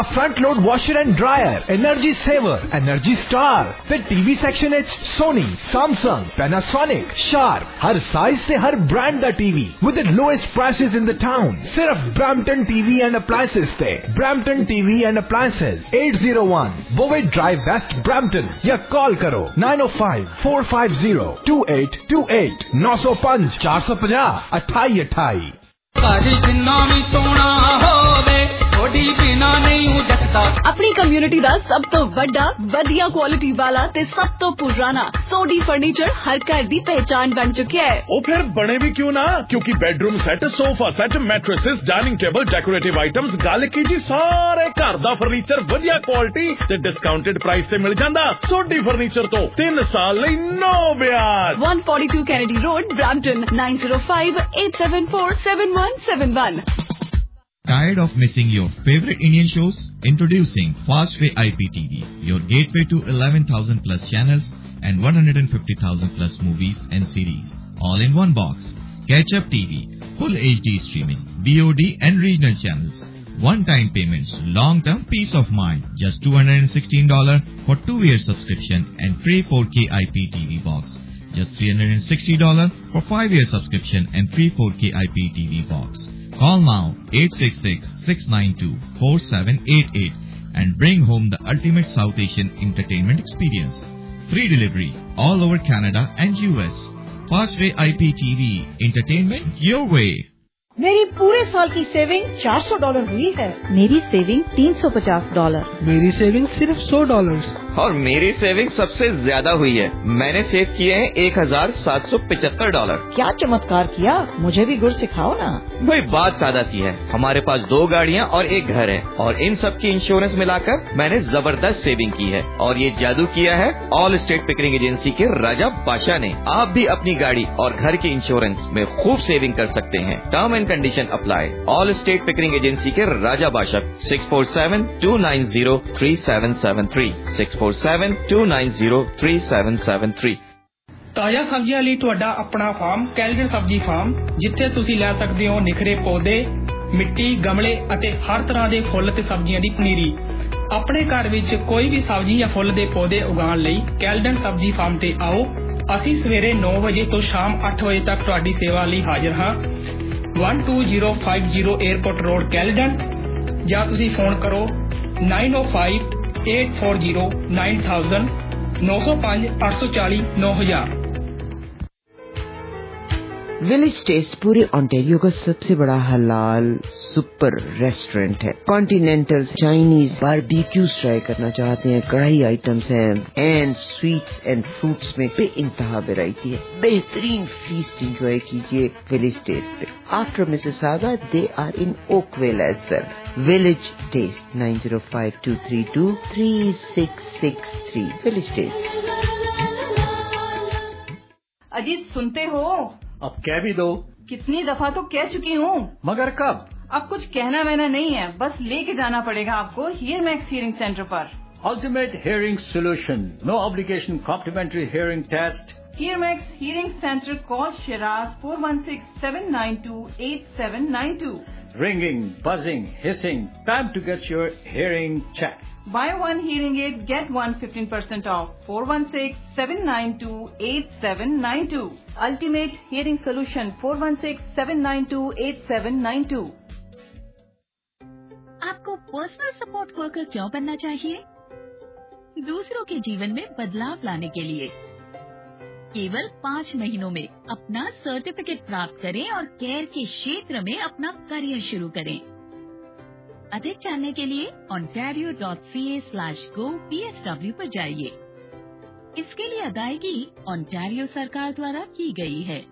Front load washer and dryer, Energy Saver, Energy Star, फिर TV section है Sony, Samsung, Panasonic, Sharp, हर size से हर brand का TV with the lowest prices in the town. सिर्फ Brampton TV and Appliances पे. Brampton TV and Appliances, 801 Bowen Drive West, Brampton. या call करो 905-450-2828 905 450 2828. ਆਪਣੀ ਕਮਿਊਨਿਟੀ ਦਾ ਸਭ ਤੋਂ ਵੱਡਾ ਵਧੀਆ ਕੁਆਲਿਟੀ ਵਾਲਾ ਤੇ ਸਭ ਤੋਂ ਪੁਰਾਣਾ ਸੋਡੀ ਫਰਨੀਚਰ ਹਰ ਘਰ ਦੀ ਪਹਿਚਾਨ ਬਣ ਚੁੱਕਿਆ ਹੈ। ਉਹ ਫਿਰ ਬਣੇ ਵੀ ਕਿਉਂ ਨਾ, ਕਿਉਂਕਿ bedroom set, sofa set, mattresses, dining table, decorative items, ਗੱਲ ਕੀ ਜੀ ਸਾਰੇ ਘਰ ਦਾ ਫਰਨੀਚਰ ਵਧੀਆ ਕੁਆਲਿਟੀ ਤੇ ਡਿਸਕਾਊਂਟਡ ਪ੍ਰਾਈਸ ਤੇ ਮਿਲ ਜਾਂਦਾ। ਸੋਡੀ ਫਰਨੀਚਰ ਤੋਂ 3 ਸਾਲ ਲਈ ਨੋ ਵਿਆਜ। 142 Kennedy road, Brampton 9058747171। Tired of missing your favorite Indian shows? Introducing Fastway IPTV, your gateway to 11,000 plus channels and 150,000 plus movies and series, all in one box. Catch Up TV, full HD streaming, VOD and regional channels. One-time payments, long-term peace of mind. Just $216 for 2-year subscription and free 4K IPTV box. Just $360 for 5-year subscription and free 4K IPTV box. Call now 866-692-4788 and bring home the ultimate South Asian entertainment experience. Free delivery all over Canada and US. Fastway IPTV, entertainment your way. मेरी पूरे साल की saving $400 हुई है। मेरी saving $350। मेरी saving सिर्फ $100। और मेरी सेविंग सबसे ज्यादा हुई है। मैंने सेव किए हैं $1,775। क्या चमत्कार किया, मुझे भी गुर सिखाओ ना। वही बात सादा सी है, हमारे पास 2 गाड़ियाँ और 1 घर है और इन सब की इंश्योरेंस मिलाकर मैंने जबरदस्त सेविंग की है। और ये जादू किया है ऑल स्टेट पिकरिंग एजेंसी के राजा बादशाह ने। आप भी अपनी गाड़ी और घर के इंश्योरेंस में खूब सेविंग कर सकते हैं। Term and condition apply. Allstate Pickering agency के राजा बादशाह 647-290-3773 647-290-3773। ਤਾਜ਼ਾ ਸਬਜ਼ੀਆਂ ਲਈ ਤੁਹਾਡਾ ਆਪਣਾ ਫਾਰਮ ਕੈਲਗਨ ਸਬਜ਼ੀ ਫਾਰਮ, ਜਿੱਥੇ ਤੁਸੀਂ ਲੈ ਸਕਦੇ ਹੋ ਨਿਖਰੇ ਪੌਦੇ, ਮਿੱਟੀ, ਗਮਲੇ ਅਤੇ ਹਰ ਤਰ੍ਹਾਂ ਦੇ ਫੁੱਲ ਤੇ ਸਬਜ਼ੀਆਂ ਦੀ ਪਨੀਰੀ। ਆਪਣੇ ਘਰ ਵਿੱਚ ਕੋਈ ਵੀ ਸਬਜ਼ੀ ਜਾਂ ਫੁੱਲ ਦੇ ਪੌਦੇ ਉਗਾਉਣ ਲਈ ਕੈਲਗਨ ਸਬਜ਼ੀ ਫਾਰਮ ਤੇ ਆਓ। ਅਸੀਂ ਸਵੇਰੇ 9 ਵਜੇ ਤੋਂ ਸ਼ਾਮ 8 ਵਜੇ ਤੱਕ ਤੁਹਾਡੀ ਸੇਵਾ ਲਈ ਹਾਜ਼ਰ ਹਾਂ। 12050 에어ਪੋਰਟ ਰੋਡ, ਕੈਲਗਨ, ਜਾਂ ਤੁਸੀਂ ਫੋਨ ਕਰੋ 905-840-9000 905-840-9000। विलेज टेस्ट पूरे ऑन्टेरियो का सबसे बड़ा हलाल सुपर रेस्टोरेंट है। कॉन्टिनेंटल, चाइनीज, बारबेक्यूज ट्राई करना चाहते हैं, कढ़ाई आइटम्स हैं एंड स्वीट्स एंड फ्रूट्स में बेइंतहा वैरायटी है। बेहतरीन फीस्ट एंजॉय कीजिए विलेज टेस्ट पे। After Mississauga they are in Oakville as well. Village taste 9052323663 village taste. Ajit सुनते हो? अब कह भी दो। कितनी दफा तो कह चुकी हूँ। मगर कब? अब कुछ कहना वहना नहीं है, बस लेके जाना पड़ेगा आपको हियर मैक्स हियरिंग सेंटर पर। Ultimate hearing solution, no obligation, complimentary hearing test. Hear Max hearing centre, call Shiraz 416-792-8792। Ringing, buzzing, hissing, time to get your hearing checked. Buy one hearing aid, get one 15% off. 416-792-8792. Ultimate Hearing Solution, 416-792-8792. आपको personal support worker क्यों बनना चाहिए? दूसरों के जीवन में बदलाव लाने के लिए। केवल 5 महीनों में अपना सर्टिफिकेट प्राप्त करें और केयर के क्षेत्र में अपना करियर शुरू करें। अधिक जानने के लिए ontario.ca/go/PSW पर जाइए। इसके लिए अदायगी ओंटारियो सरकार द्वारा की गई है।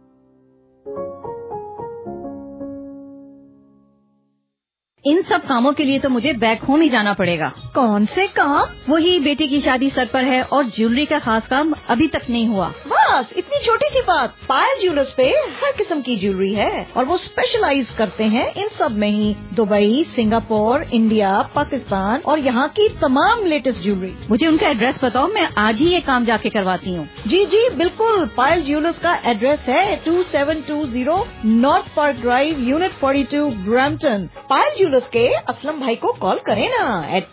इन सब कामों के लिए तो मुझे बैक होम ही जाना पड़ेगा। कौन से काम? वही बेटी की शादी सर पर है और ज्वेलरी का खास काम अभी तक नहीं हुआ। बस इतनी छोटी सी बात। पायल ज्वेलर्स पे हर किस्म की ज्वेलरी है और वो स्पेशलाइज करते हैं इन सब में ही। दुबई, सिंगापुर, इंडिया, पाकिस्तान और यहाँ की तमाम लेटेस्ट ज्वेलरी। मुझे उनका एड्रेस बताओ, मैं आज ही ये काम जाके करवाती हूँ। जी जी बिल्कुल। पायल ज्वेलर्स का एड्रेस है 2720 north park drive, unit 42, Brampton. Payal jewellers के असलम भाई को कॉल करें ना at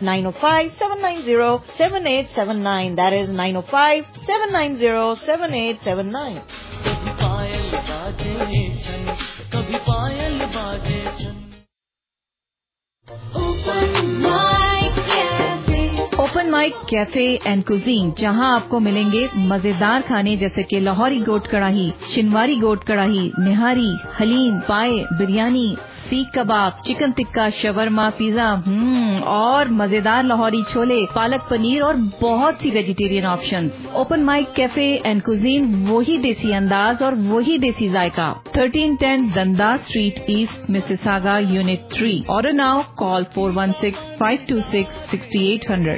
905-790-7879. That is 905-790-7879. Open mic cafe and cuisine, जहां आपको मिलेंगे मजेदार खाने जैसे कि लाहौरी गोट कढ़ाई, शिनवारी गोट कढ़ाई, निहारी, हलीम, पाए, बिरयानी, सीख कबाब, चिकन टिक्का, शवरमा, पिज्जा और मजेदार लाहौरी छोले, पालक पनीर और बहुत सी vegetarian options. Open mic cafe and cuisine, वही देसी अंदाज और वही देसी जायका। 1310 Dundas street east, Mississauga, unit 3। Order now, call 416-526-6800।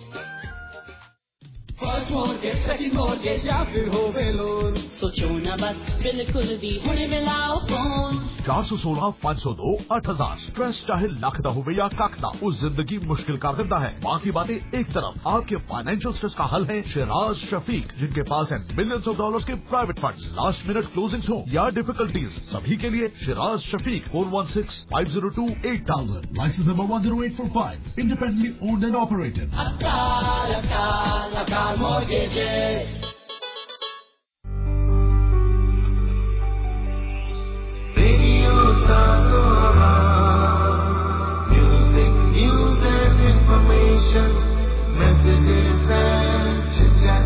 सोचो ना बस, बिल्कुल भी हुणे मिलाओ फोन। 416-502-8000। स्ट्रेस चाहे लख दा होवे या कख दा, उस जिंदगी मुश्किल कर देता है। बाकी बातें एक तरफ, आपके फाइनेंशियल स्ट्रेस का हल है शिराज शफीक, जिनके पास है मिलियंस ऑफ डॉलर्स के private funds. Last minute closings हो या डिफिकल्टीज, सभी के लिए Shiraz Shafiq. 416-502-8000। Licence number 10845। Independently owned and operated. Mortgages. Radio Sansova. Music, news and information. Messages and chit-chat.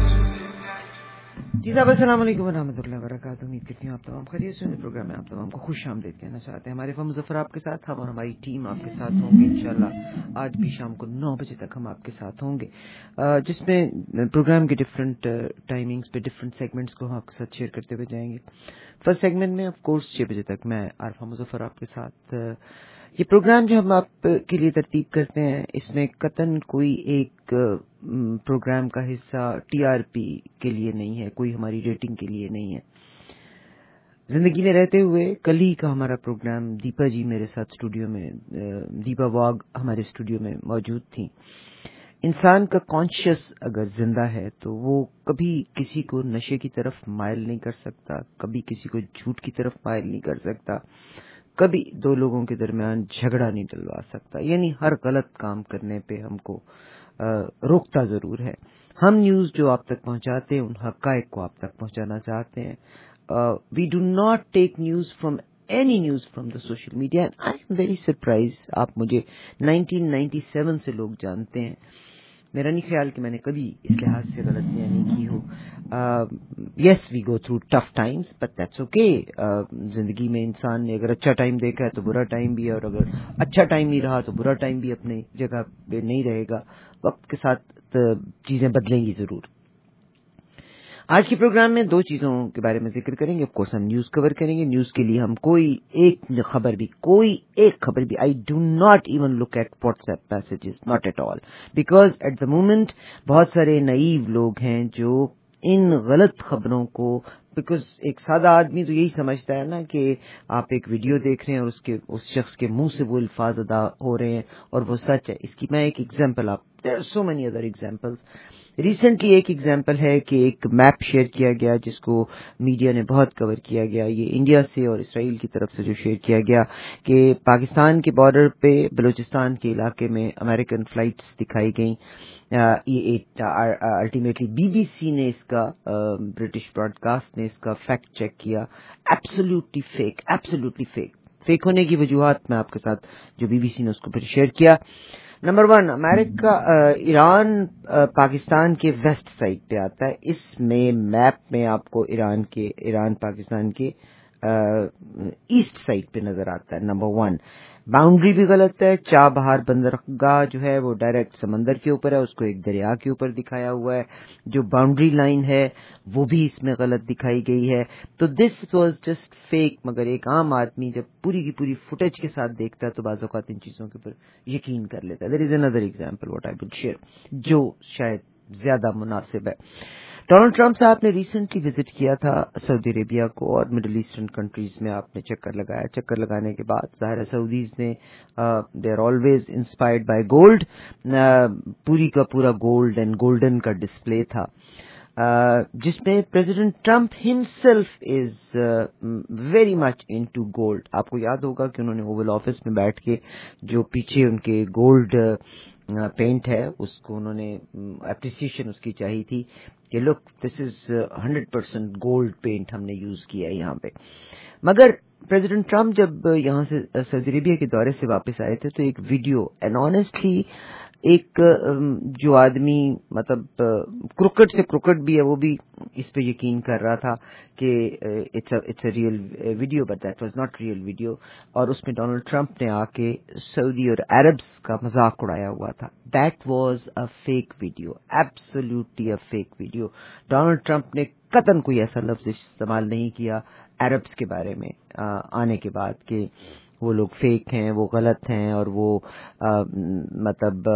जी साहब, अस्सलाम वालेकुम व रहमतुल्लाहि व बरकातहू। उम्मीद करती हूँ आप तमाम खैरियत से होंगे। प्रोग्राम में आप तमाम को खुश आमदीद कहना चाहते हैं। हमारे फम मुज़फ़्फ़र आपके साथ, हम और हमारी टीम आपके साथ होंगे इंशाल्लाह। आज भी शाम को 9 बजे तक हम आपके साथ होंगे, जिसमें प्रोग्राम के डिफरेंट टाइमिंग्स पे डिफरेंट सेगमेंट्स को हम आपके साथ शेयर करते हुए जाएंगे। फर्स्ट सेगमेंट में ऑफ कोर्स 6 बजे तक मैं आरफा मुज़फ़्फ़र आपके साथ। ये प्रोग्राम जो हम आपके लिए तरतीब करते हैं, इसमें कतन कोई एक प्रोग्राम का हिस्सा टीआरपी के लिए नहीं है, कोई हमारी रेटिंग के लिए नहीं है। जिंदगी में रहते हुए कल ही का हमारा प्रोग्राम, दीपा जी मेरे साथ स्टूडियो में, दीपा वाग हमारे स्टूडियो में मौजूद थी। इंसान का कॉन्शियस अगर जिंदा है तो वो कभी किसी को नशे की तरफ माइल नहीं कर सकता, कभी किसी को झूठ की तरफ माइल नहीं कर सकता, कभी दो लोगों के दरमियान झगड़ा नहीं डलवा सकता। यानी हर गलत काम करने पे हमको रोकता जरूर है। हम न्यूज जो आप तक पहुंचाते हैं, उन हकायक को आप तक पहुंचाना चाहते हैं। We do not take news from any news from the social media. I am very surprise, आप मुझे 1997 से लोग जानते हैं। मेरा नहीं ख्याल कि मैंने कभी इस लिहाज से गलतियां नहीं की हो। Yes, we go through tough times, but that's okay. जिंदगी में इंसान ने अगर अच्छा टाइम देखा है तो बुरा टाइम भी है, और अगर अच्छा टाइम नहीं रहा तो बुरा टाइम भी अपनी जगह पे नहीं रहेगा। वक्त के साथ चीजें बदलेंगी जरूर। आज के प्रोग्राम में 2 चीजों के बारे में जिक्र करेंगे। ऑफ कोर्स हम न्यूज कवर करेंगे। न्यूज के लिए हम कोई एक खबर भी I do not even look at WhatsApp messages, not at all, because at the moment बहुत सारे नईव लोग हैं जो इन गलत खबरों को, बिकॉज एक सादा आदमी तो यही समझता है ना कि आप एक वीडियो देख रहे हैं और उस शख्स के मुंह से वो अल्फाज अदा हो रहे हैं और वो सच है। इसकी मैं एक example, there are so many other examples. Recently एक एग्जांपल है कि एक मैप शेयर किया गया जिसको मीडिया ने बहुत कवर किया गया, ये इंडिया से और इसराइल की तरफ से जो शेयर किया गया कि पाकिस्तान के बॉर्डर पे बलूचिस्तान के इलाके में अमेरिकन फ्लाइट्स दिखाई गई। ये अल्टीमेटली बीबीसी ने इसका, ब्रिटिश ब्रॉडकास्ट ने इसका फैक्ट चेक किया। एब्सोल्युटली फेक होने की वजूहात मैं आपके साथ, जो बीबीसी ने उसको फिर शेयर किया। नंबर 1, अमेरिका, ईरान पाकिस्तान के वेस्ट साइड पे आता है। इसमें मैप में आपको ईरान पाकिस्तान के ईस्ट साइड पे नजर आता है। नंबर 1, बाउंड्री भी गलत है। चाबहार बंदरगाह जो है वो डायरेक्ट समंदर के ऊपर है, उसको एक दरिया के ऊपर दिखाया हुआ है। जो बाउंड्री लाइन है वो भी इसमें गलत दिखाई गई है। तो दिस वाज जस्ट फेक। मगर एक आम आदमी जब पूरी की पूरी फुटेज के साथ देखता है तो बाज़ औक़ात इन चीजों के ऊपर यकीन कर लेता है। There is another example what I will share, जो शायद ज्यादा मुनासिब है। डोनाल्ड ट्रंप साहब ने रिसेंटली विजिट किया था सऊदी अरेबिया को और मिडिल ईस्टर्न कंट्रीज में आपने चक्कर लगाया। चक्कर लगाने के बाद ज़ाहिर है सऊदीज ने, they are always inspired by gold, पूरी का पूरा गोल्ड एंड गोल्डन का डिस्प्ले था। جس میں president Trump himself is very much into gold. آپ کو یاد ہوگا کہ انہوں نے اوول آفس میں بیٹھ کے جو پیچھے ان کے گولڈ پینٹ ہے اس کو انہوں نے اپریسیشن اس کی چاہی تھی کہ لک دس از 100% گولڈ پینٹ ہم نے یوز کیا ہے یہاں پہ. مگر پریزیڈنٹ ٹرمپ جب یہاں سے سعودی عربیہ کے دورے سے واپس آئے تھے تو ایک ویڈیو اینڈ آنیسٹلی ایک جو آدمی مطلب کرکٹ سے کرکٹ بھی ہے وہ بھی اس پہ یقین کر رہا تھا کہ it's a real video but that was not real video. اور اس میں ڈونلڈ ٹرمپ نے آ کے سعودی اور عربس کا مذاق اڑایا ہوا تھا. That was a fake video, absolutely a fake video. Donald Trump نے قطعاً کوئی ایسا لفظ استعمال نہیں کیا عربس کے بارے میں آنے کے بعد کہ وہ لوگ فیک ہیں, وہ غلط ہیں اور وہ مطلب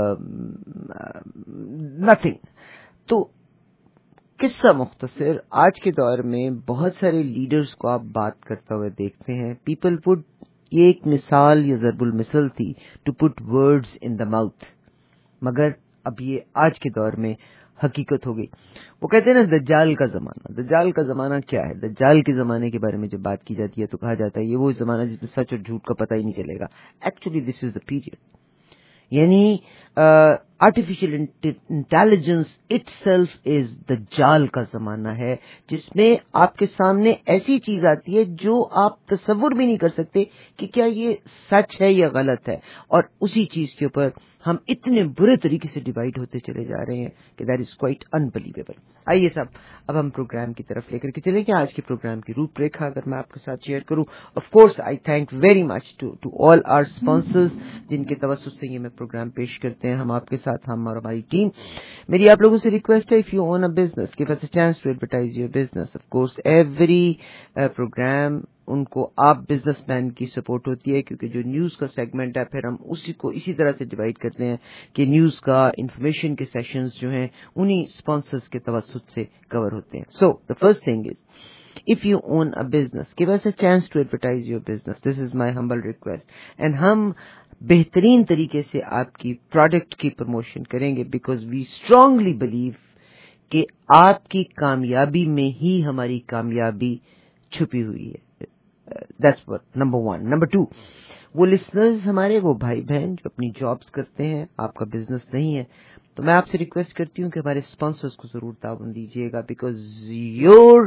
نتھنگ. تو قصہ مختصر, آج کے دور میں بہت سارے لیڈرز کو آپ بات کرتے ہوئے دیکھتے ہیں. پیپل وڈ, یہ ایک مثال یا ضرب المثل تھی to put words in the mouth, مگر اب یہ آج کے دور میں حقیقت ہو گئی. وہ کہتے ہیں نا دجال کا زمانہ. دجال کا زمانہ کیا ہے؟ دجال کے زمانے کے بارے میں جب بات کی جاتی ہے تو کہا جاتا ہے یہ وہ زمانہ جس میں سچ اور جھوٹ کا پتہ ہی نہیں چلے گا. Actually this is the period, یعنی artificial intelligence itself is دجال کا زمانہ ہے, جس میں آپ کے سامنے ایسی چیز آتی ہے جو آپ تصور بھی نہیں کر سکتے کہ کیا یہ سچ ہے یا غلط ہے, اور اسی چیز کے اوپر ہم اتنے برے طریقے سے ڈیوائڈ ہوتے چلے جا رہے ہیں کہ دیٹ از کوائٹ انبلیویبل. آئیے صاحب اب ہم پروگرام کی طرف لے کر کے چلیں گے. آج کے پروگرام کی روپ ریکھا اگر میں آپ کے ساتھ شیئر کروں, of course I thank very much to all our sponsors جن کے توسط سے یہ میں پروگرام پیش کرتے ہیں. ہم آپ کے ساتھ, ہم اور ہماری ٹیم. میری آپ لوگوں سے ریکویسٹ ہے, if you own a business give us a chance to advertise your business. Of course every programme ان کو آپ بزنس مین کی سپورٹ ہوتی ہے, کیونکہ جو نیوز کا سیگمنٹ ہے پھر ہم اسی کو اسی طرح سے ڈیوائڈ کرتے ہیں کہ نیوز کا انفارمیشن کے سیشنز جو ہیں انہی اسپانسرز کے توسط سے کور ہوتے ہیں. سو the first thing is, if you own a business, give us a chance to advertise your business. This is my humble request. And ہم بہترین طریقے سے آپ کی پروڈکٹ کی پروموشن کریں گے, because we strongly believe کہ آپ کی کامیابی میں ہی ہماری کامیابی چھپی ہوئی ہے. That's what number one. Number two, وہ لسنرز ہمارے, وہ بھائی بہن جو اپنی جابز کرتے ہیں, آپ کا بزنس نہیں ہے, تو میں آپ سے ریکویسٹ کرتی ہوں کہ ہمارے اسپانسرز کو ضرور تعاون دیجیے گا, بیکاز یور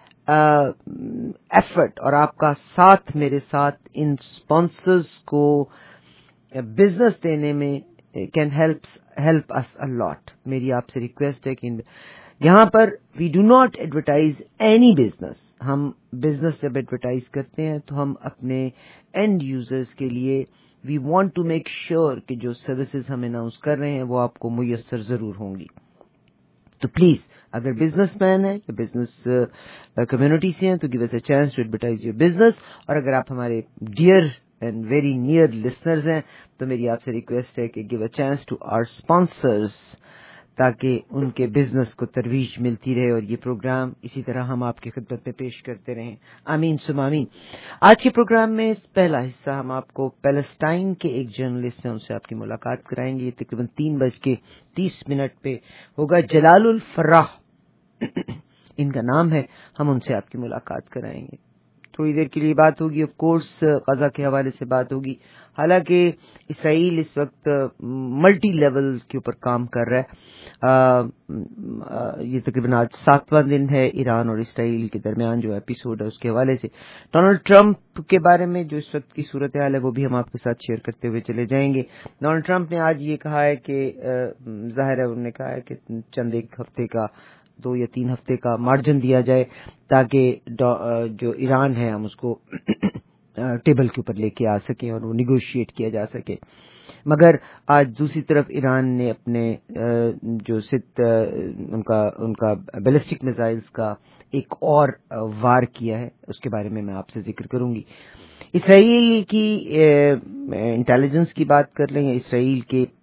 ایفرٹ اور آپ کا ساتھ میرے ساتھ ان اسپانسرز کو بزنس دینے میں کین ہیلپ اس اے لاٹ. میری آپ سے ریکویسٹ ہے کہ یہاں پر we do not advertise any business. ہم بزنس جب ایڈورٹائز کرتے ہیں تو ہم اپنے اینڈ یوزرز کے لیے we want to make sure کہ جو سروسز ہم اناؤنس کر رہے ہیں وہ آپ کو میسر ضرور ہوں گی. تو پلیز اگر بزنس مین ہے یا بزنس کمیونٹی سے ہیں تو give us a chance to advertise your business. اور اگر آپ ہمارے dear and very near listeners ہیں تو میری آپ سے ریکویسٹ ہے کہ give a chance to our sponsors, تاکہ ان کے بزنس کو ترویج ملتی رہے اور یہ پروگرام اسی طرح ہم آپ کی خدمت میں پیش کرتے رہیں. آمین ثم آمین. آج کے پروگرام میں پہلا حصہ ہم آپ کو پیلسٹائن کے ایک جرنلسٹ ہیں, ان سے آپ کی ملاقات کرائیں گے. یہ تقریباً 3:30 پہ ہوگا. جلال الفراح ان کا نام ہے, ہم ان سے آپ کی ملاقات کرائیں گے. تھوڑی دیر کے لیے بات ہوگی, آف کورس غزہ کے حوالے سے بات ہوگی. حالانکہ اسرائیل اس وقت ملٹی لیول کے اوپر کام کر رہا ہے. یہ تقریباً آج 7واں دن ہے ایران اور اسرائیل کے درمیان جو ایپیسوڈ ہے اس کے حوالے سے. ڈونلڈ ٹرمپ کے بارے میں جو اس وقت کی صورتحال ہے وہ بھی ہم آپ کے ساتھ شیئر کرتے ہوئے چلے جائیں گے. ڈونلڈ ٹرمپ نے آج یہ کہا ہے کہ ظاہر ہے انہوں نے کہا ہے کہ چند ایک ہفتے کا 2 یا 3 ہفتے کا مارجن دیا جائے تاکہ جو ایران ہے ہم اس کو ٹیبل کے اوپر لے کے آ سکیں اور وہ نیگوشیٹ کیا جا سکے. مگر آج دوسری طرف ایران نے اپنے جو ان کا بیلسٹک میزائلز کا ایک اور وار کیا ہے, اس کے بارے میں آپ سے ذکر کروں گی. اسرائیل کی انٹیلیجنس کی بات کر لیں یا اسرائیل کے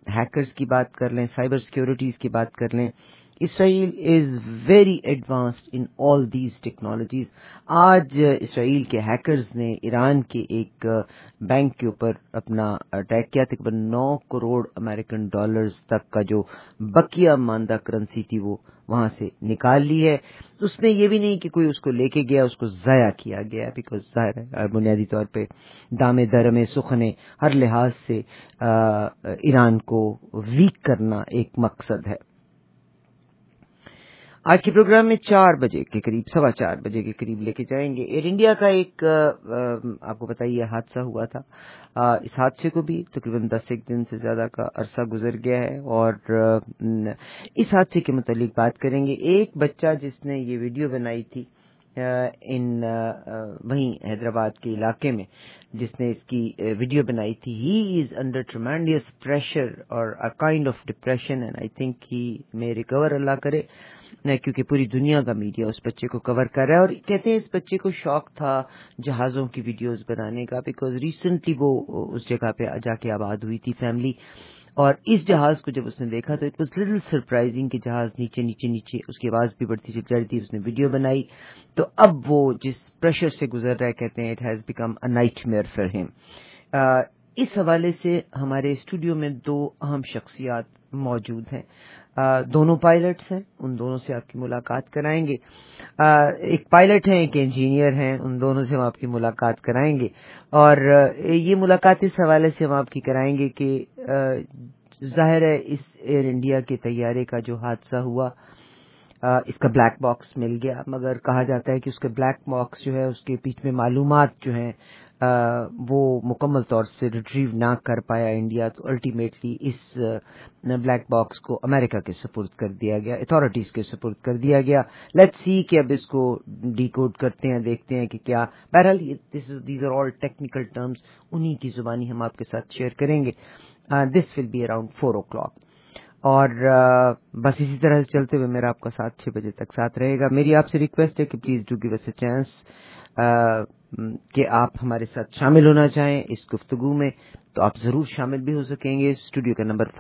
ہیکرز کی بات کر لیں, سائبر سیکورٹیز کی بات کر لیں, Israel is very advanced in all these technologies. آج اسرائیل کے ہیکرز نے ایران کے ایک بینک کے اوپر اپنا اٹیک کیا. تقریباً 9 کروڑ امریکن ڈالرز تک کا جو بقیہ ماندہ کرنسی تھی وہ وہاں سے نکال لی ہے. اس میں یہ بھی نہیں کہ کوئی اس کو لے کے گیا, اس کو ضائع کیا گیا, بیکاز ظاہر ہے بنیادی طور پہ دامے درمے سخنے ہر لحاظ سے ایران کو ویک کرنا ایک مقصد ہے. آج کے پروگرام میں 4 بجے کے قریب, 4:15 بجے کے قریب لے کے جائیں گے. ایئر انڈیا کا ایک آپ کو بتائیے حادثہ ہوا تھا. اس حادثے کو بھی تقریباً 10 دن سے زیادہ کا عرصہ گزر گیا ہے, اور اس حادثے کے متعلق بات کریں گے. ایک بچہ جس نے یہ ویڈیو بنائی تھی وہیں حیدرآباد کے علاقے میں, جس نے اس کی ویڈیو بنائی تھی, ہی از انڈر ٹریمینڈیس پریشر اور a kind of depression, and I think he میں ریکور اللہ کرے, کیونکہ پوری دنیا کا میڈیا اس بچے کو کور کر رہا ہے. اور کہتے ہیں اس بچے کو شوق تھا جہازوں کی ویڈیوز بنانے کا, بیکاز ریسنٹلی وہ اس جگہ پہ جا کے آباد ہوئی تھی فیملی, اور اس جہاز کو جب اس نے دیکھا تو اٹ واز لٹل سرپرائزنگ کہ جہاز نیچے نیچے نیچے, اس کی آواز بھی بڑھتی چل رہی تھی. اس نے ویڈیو بنائی تو اب وہ جس پریشر سے گزر رہا ہے, کہتے ہیں it has become a nightmare for him. اس حوالے سے ہمارے اسٹوڈیو میں 2 اہم شخصیات موجود ہیں. دونوں پائلٹس ہیں, ان دونوں سے آپ کی ملاقات کرائیں گے. ایک پائلٹ ہیں, ایک انجینئر ہیں, ان دونوں سے ہم آپ کی ملاقات کرائیں گے. اور یہ ملاقات اس حوالے سے ہم آپ کی کرائیں گے کہ ظاہر ہے اس ایئر انڈیا کے طیارے کا جو حادثہ ہوا, اس کا بلیک باکس مل گیا, مگر کہا جاتا ہے کہ اس کا بلیک باکس جو ہے اس کے پیچھے میں معلومات جو ہیں وہ مکمل طور سے ریٹریو نہ کر پایا انڈیا. تو الٹیمیٹلی اس بلیک باکس کو امریکہ کے سپرد کر دیا گیا, اتھارٹیز کے سپرد کر دیا گیا. لیٹس سی کہ اب اس کو ڈی کوڈ کرتے ہیں, دیکھتے ہیں کہ کیا. بہرحال these are all technical terms, انہی کی زبانی ہم آپ کے ساتھ شیئر کریں گے. This will be around 4 o'clock. اور بس اسی طرح سے چلتے ہوئے میرا آپ کا ساتھ 6 بجے تک ساتھ رہے گا. میری آپ سے ریکویسٹ ہے کہ please do give us a chance کہ آپ ہمارے ساتھ شامل ہونا چاہیں اس گفتگو میں تو آپ ضرور شامل بھی ہو سکیں گے. اسٹوڈیو کا نمبر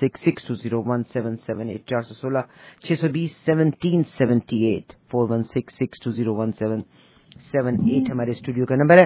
416-620-1778, 416-620-1778, 416-620-1778 ہمارے اسٹوڈیو کا نمبر ہے.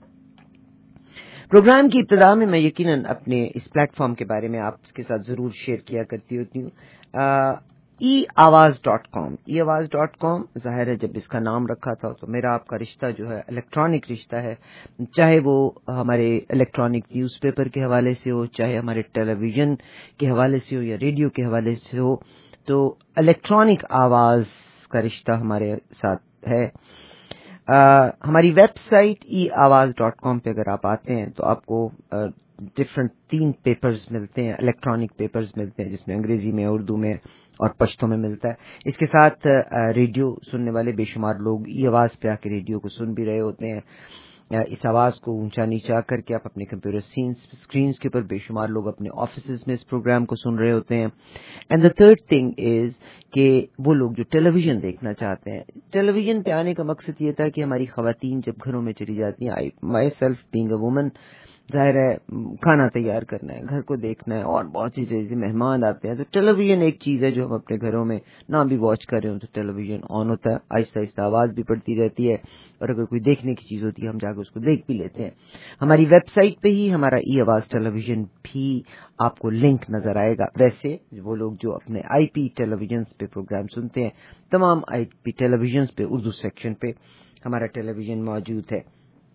پروگرام کی ابتدا میں میں یقیناً اپنے اس پلیٹ فارم کے بارے میں آپ کے ساتھ ضرور شیئر کیا کرتی ہوتی ہوں. eAwaaz.com. eAwaaz.com ظاہر ہے جب اس کا نام رکھا تھا تو میرا آپ کا رشتہ جو ہے الیکٹرانک رشتہ ہے, چاہے وہ ہمارے الیکٹرانک نیوز پیپر کے حوالے سے ہو, چاہے ہمارے ٹیلی ویژن کے حوالے سے ہو یا ریڈیو کے حوالے سے ہو, تو الیکٹرانک آواز کا رشتہ ہمارے ساتھ ہے. ہماری ویب سائٹ eAwaaz.com پہ اگر آپ آتے ہیں تو آپ کو ڈفرنٹ 3 پیپرز ملتے ہیں, الیکٹرانک پیپرز ملتے ہیں, جس میں انگریزی میں, اردو میں اور پشتو میں ملتا ہے. اس کے ساتھ ریڈیو سننے والے بے شمار لوگ eAwaaz پہ آ کے ریڈیو کو سن بھی رہے ہوتے ہیں. اس آواز کو اونچا نیچا کر کے آپ اپنے کمپیوٹر اسکرینز کے اوپر بے شمار لوگ اپنے آفیسز میں اس پروگرام کو سن رہے ہوتے ہیں. And the third thing is کہ وہ لوگ جو ٹیلی ویژن دیکھنا چاہتے ہیں, ٹیلی ویژن پہ آنے کا مقصد یہ تھا کہ ہماری خواتین جب گھروں میں چلی جاتی ہیں, I myself being a woman, ظاہر ہے کھانا تیار کرنا ہے, گھر کو دیکھنا ہے, اور بہت سی چیزیں, مہمان آتے ہیں, تو ٹیلی ویژن ایک چیز ہے جو ہم اپنے گھروں میں نہ بھی واچ کر رہے ہوں تو ٹیلی ویژن آن ہوتا ہے, آہستہ آہستہ آواز بھی پڑتی رہتی ہے, اور اگر کوئی دیکھنے کی چیز ہوتی ہے ہم جا کے اس کو دیکھ بھی لیتے ہیں. ہماری ویب سائٹ پہ ہی ہمارا eAwaaz ٹیلی ویژن بھی آپ کو لنک نظر آئے گا. ویسے وہ لوگ جو اپنے آئی پی ٹیلی ویژنس پہ پروگرام سنتے ہیں, تمام آئی پی ٹیلی ویژنس پہ اردو سیکشن پہ ہمارا ٹیلی ویژن موجود ہے.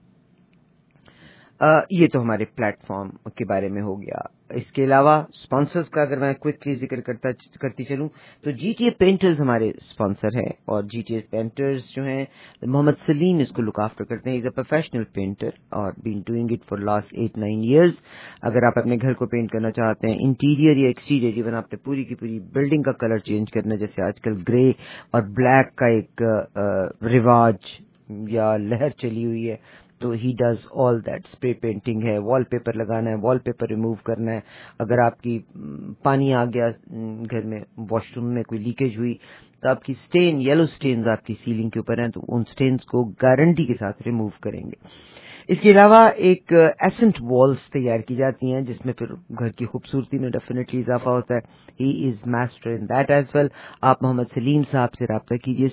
یہ تو ہمارے پلیٹ فارم کے بارے میں ہو گیا. اس کے علاوہ اسپانسرز کا اگر میں کوئکلی ذکر کرتی چلوں تو جی ٹی اے پینٹرز ہمارے اسپانسر ہیں, اور جی ٹی اے پینٹرز جو ہیں محمد سلیم اس کو لک آفٹر کرتے ہیں. از اے پروفیشنل پینٹر اور been doing it for last 8-9 years. اگر آپ اپنے گھر کو پینٹ کرنا چاہتے ہیں, انٹیریئر یا ایکسٹیریئر, ایون آپ نے پوری کی پوری بلڈنگ کا کلر چینج کرنا, جیسے آج کل گرے اور بلیک کا ایک رواج یا لہر چلی ہوئی ہے, تو he does all that. Spray painting ہے, وال پیپر لگانا ہے, وال پیپر ریموو کرنا ہے, اگر آپ کی پانی آ گیا گھر میں, واش روم میں کوئی لیکیج ہوئی تو آپ کی سٹین, یلو سٹینز آپ کی سیلنگ کے اوپر ہیں, تو ان سٹینز کو گارنٹی کے ساتھ ریموو کریں گے. اس کے علاوہ ایک ایسنٹ والس تیار کی جاتی ہیں جس میں پھر گھر کی خوبصورتی میں ڈیفینیٹلی اضافہ ہوتا ہے. He is master in that as well. آپ محمد سلیم صاحب سے رابطہ کیجیے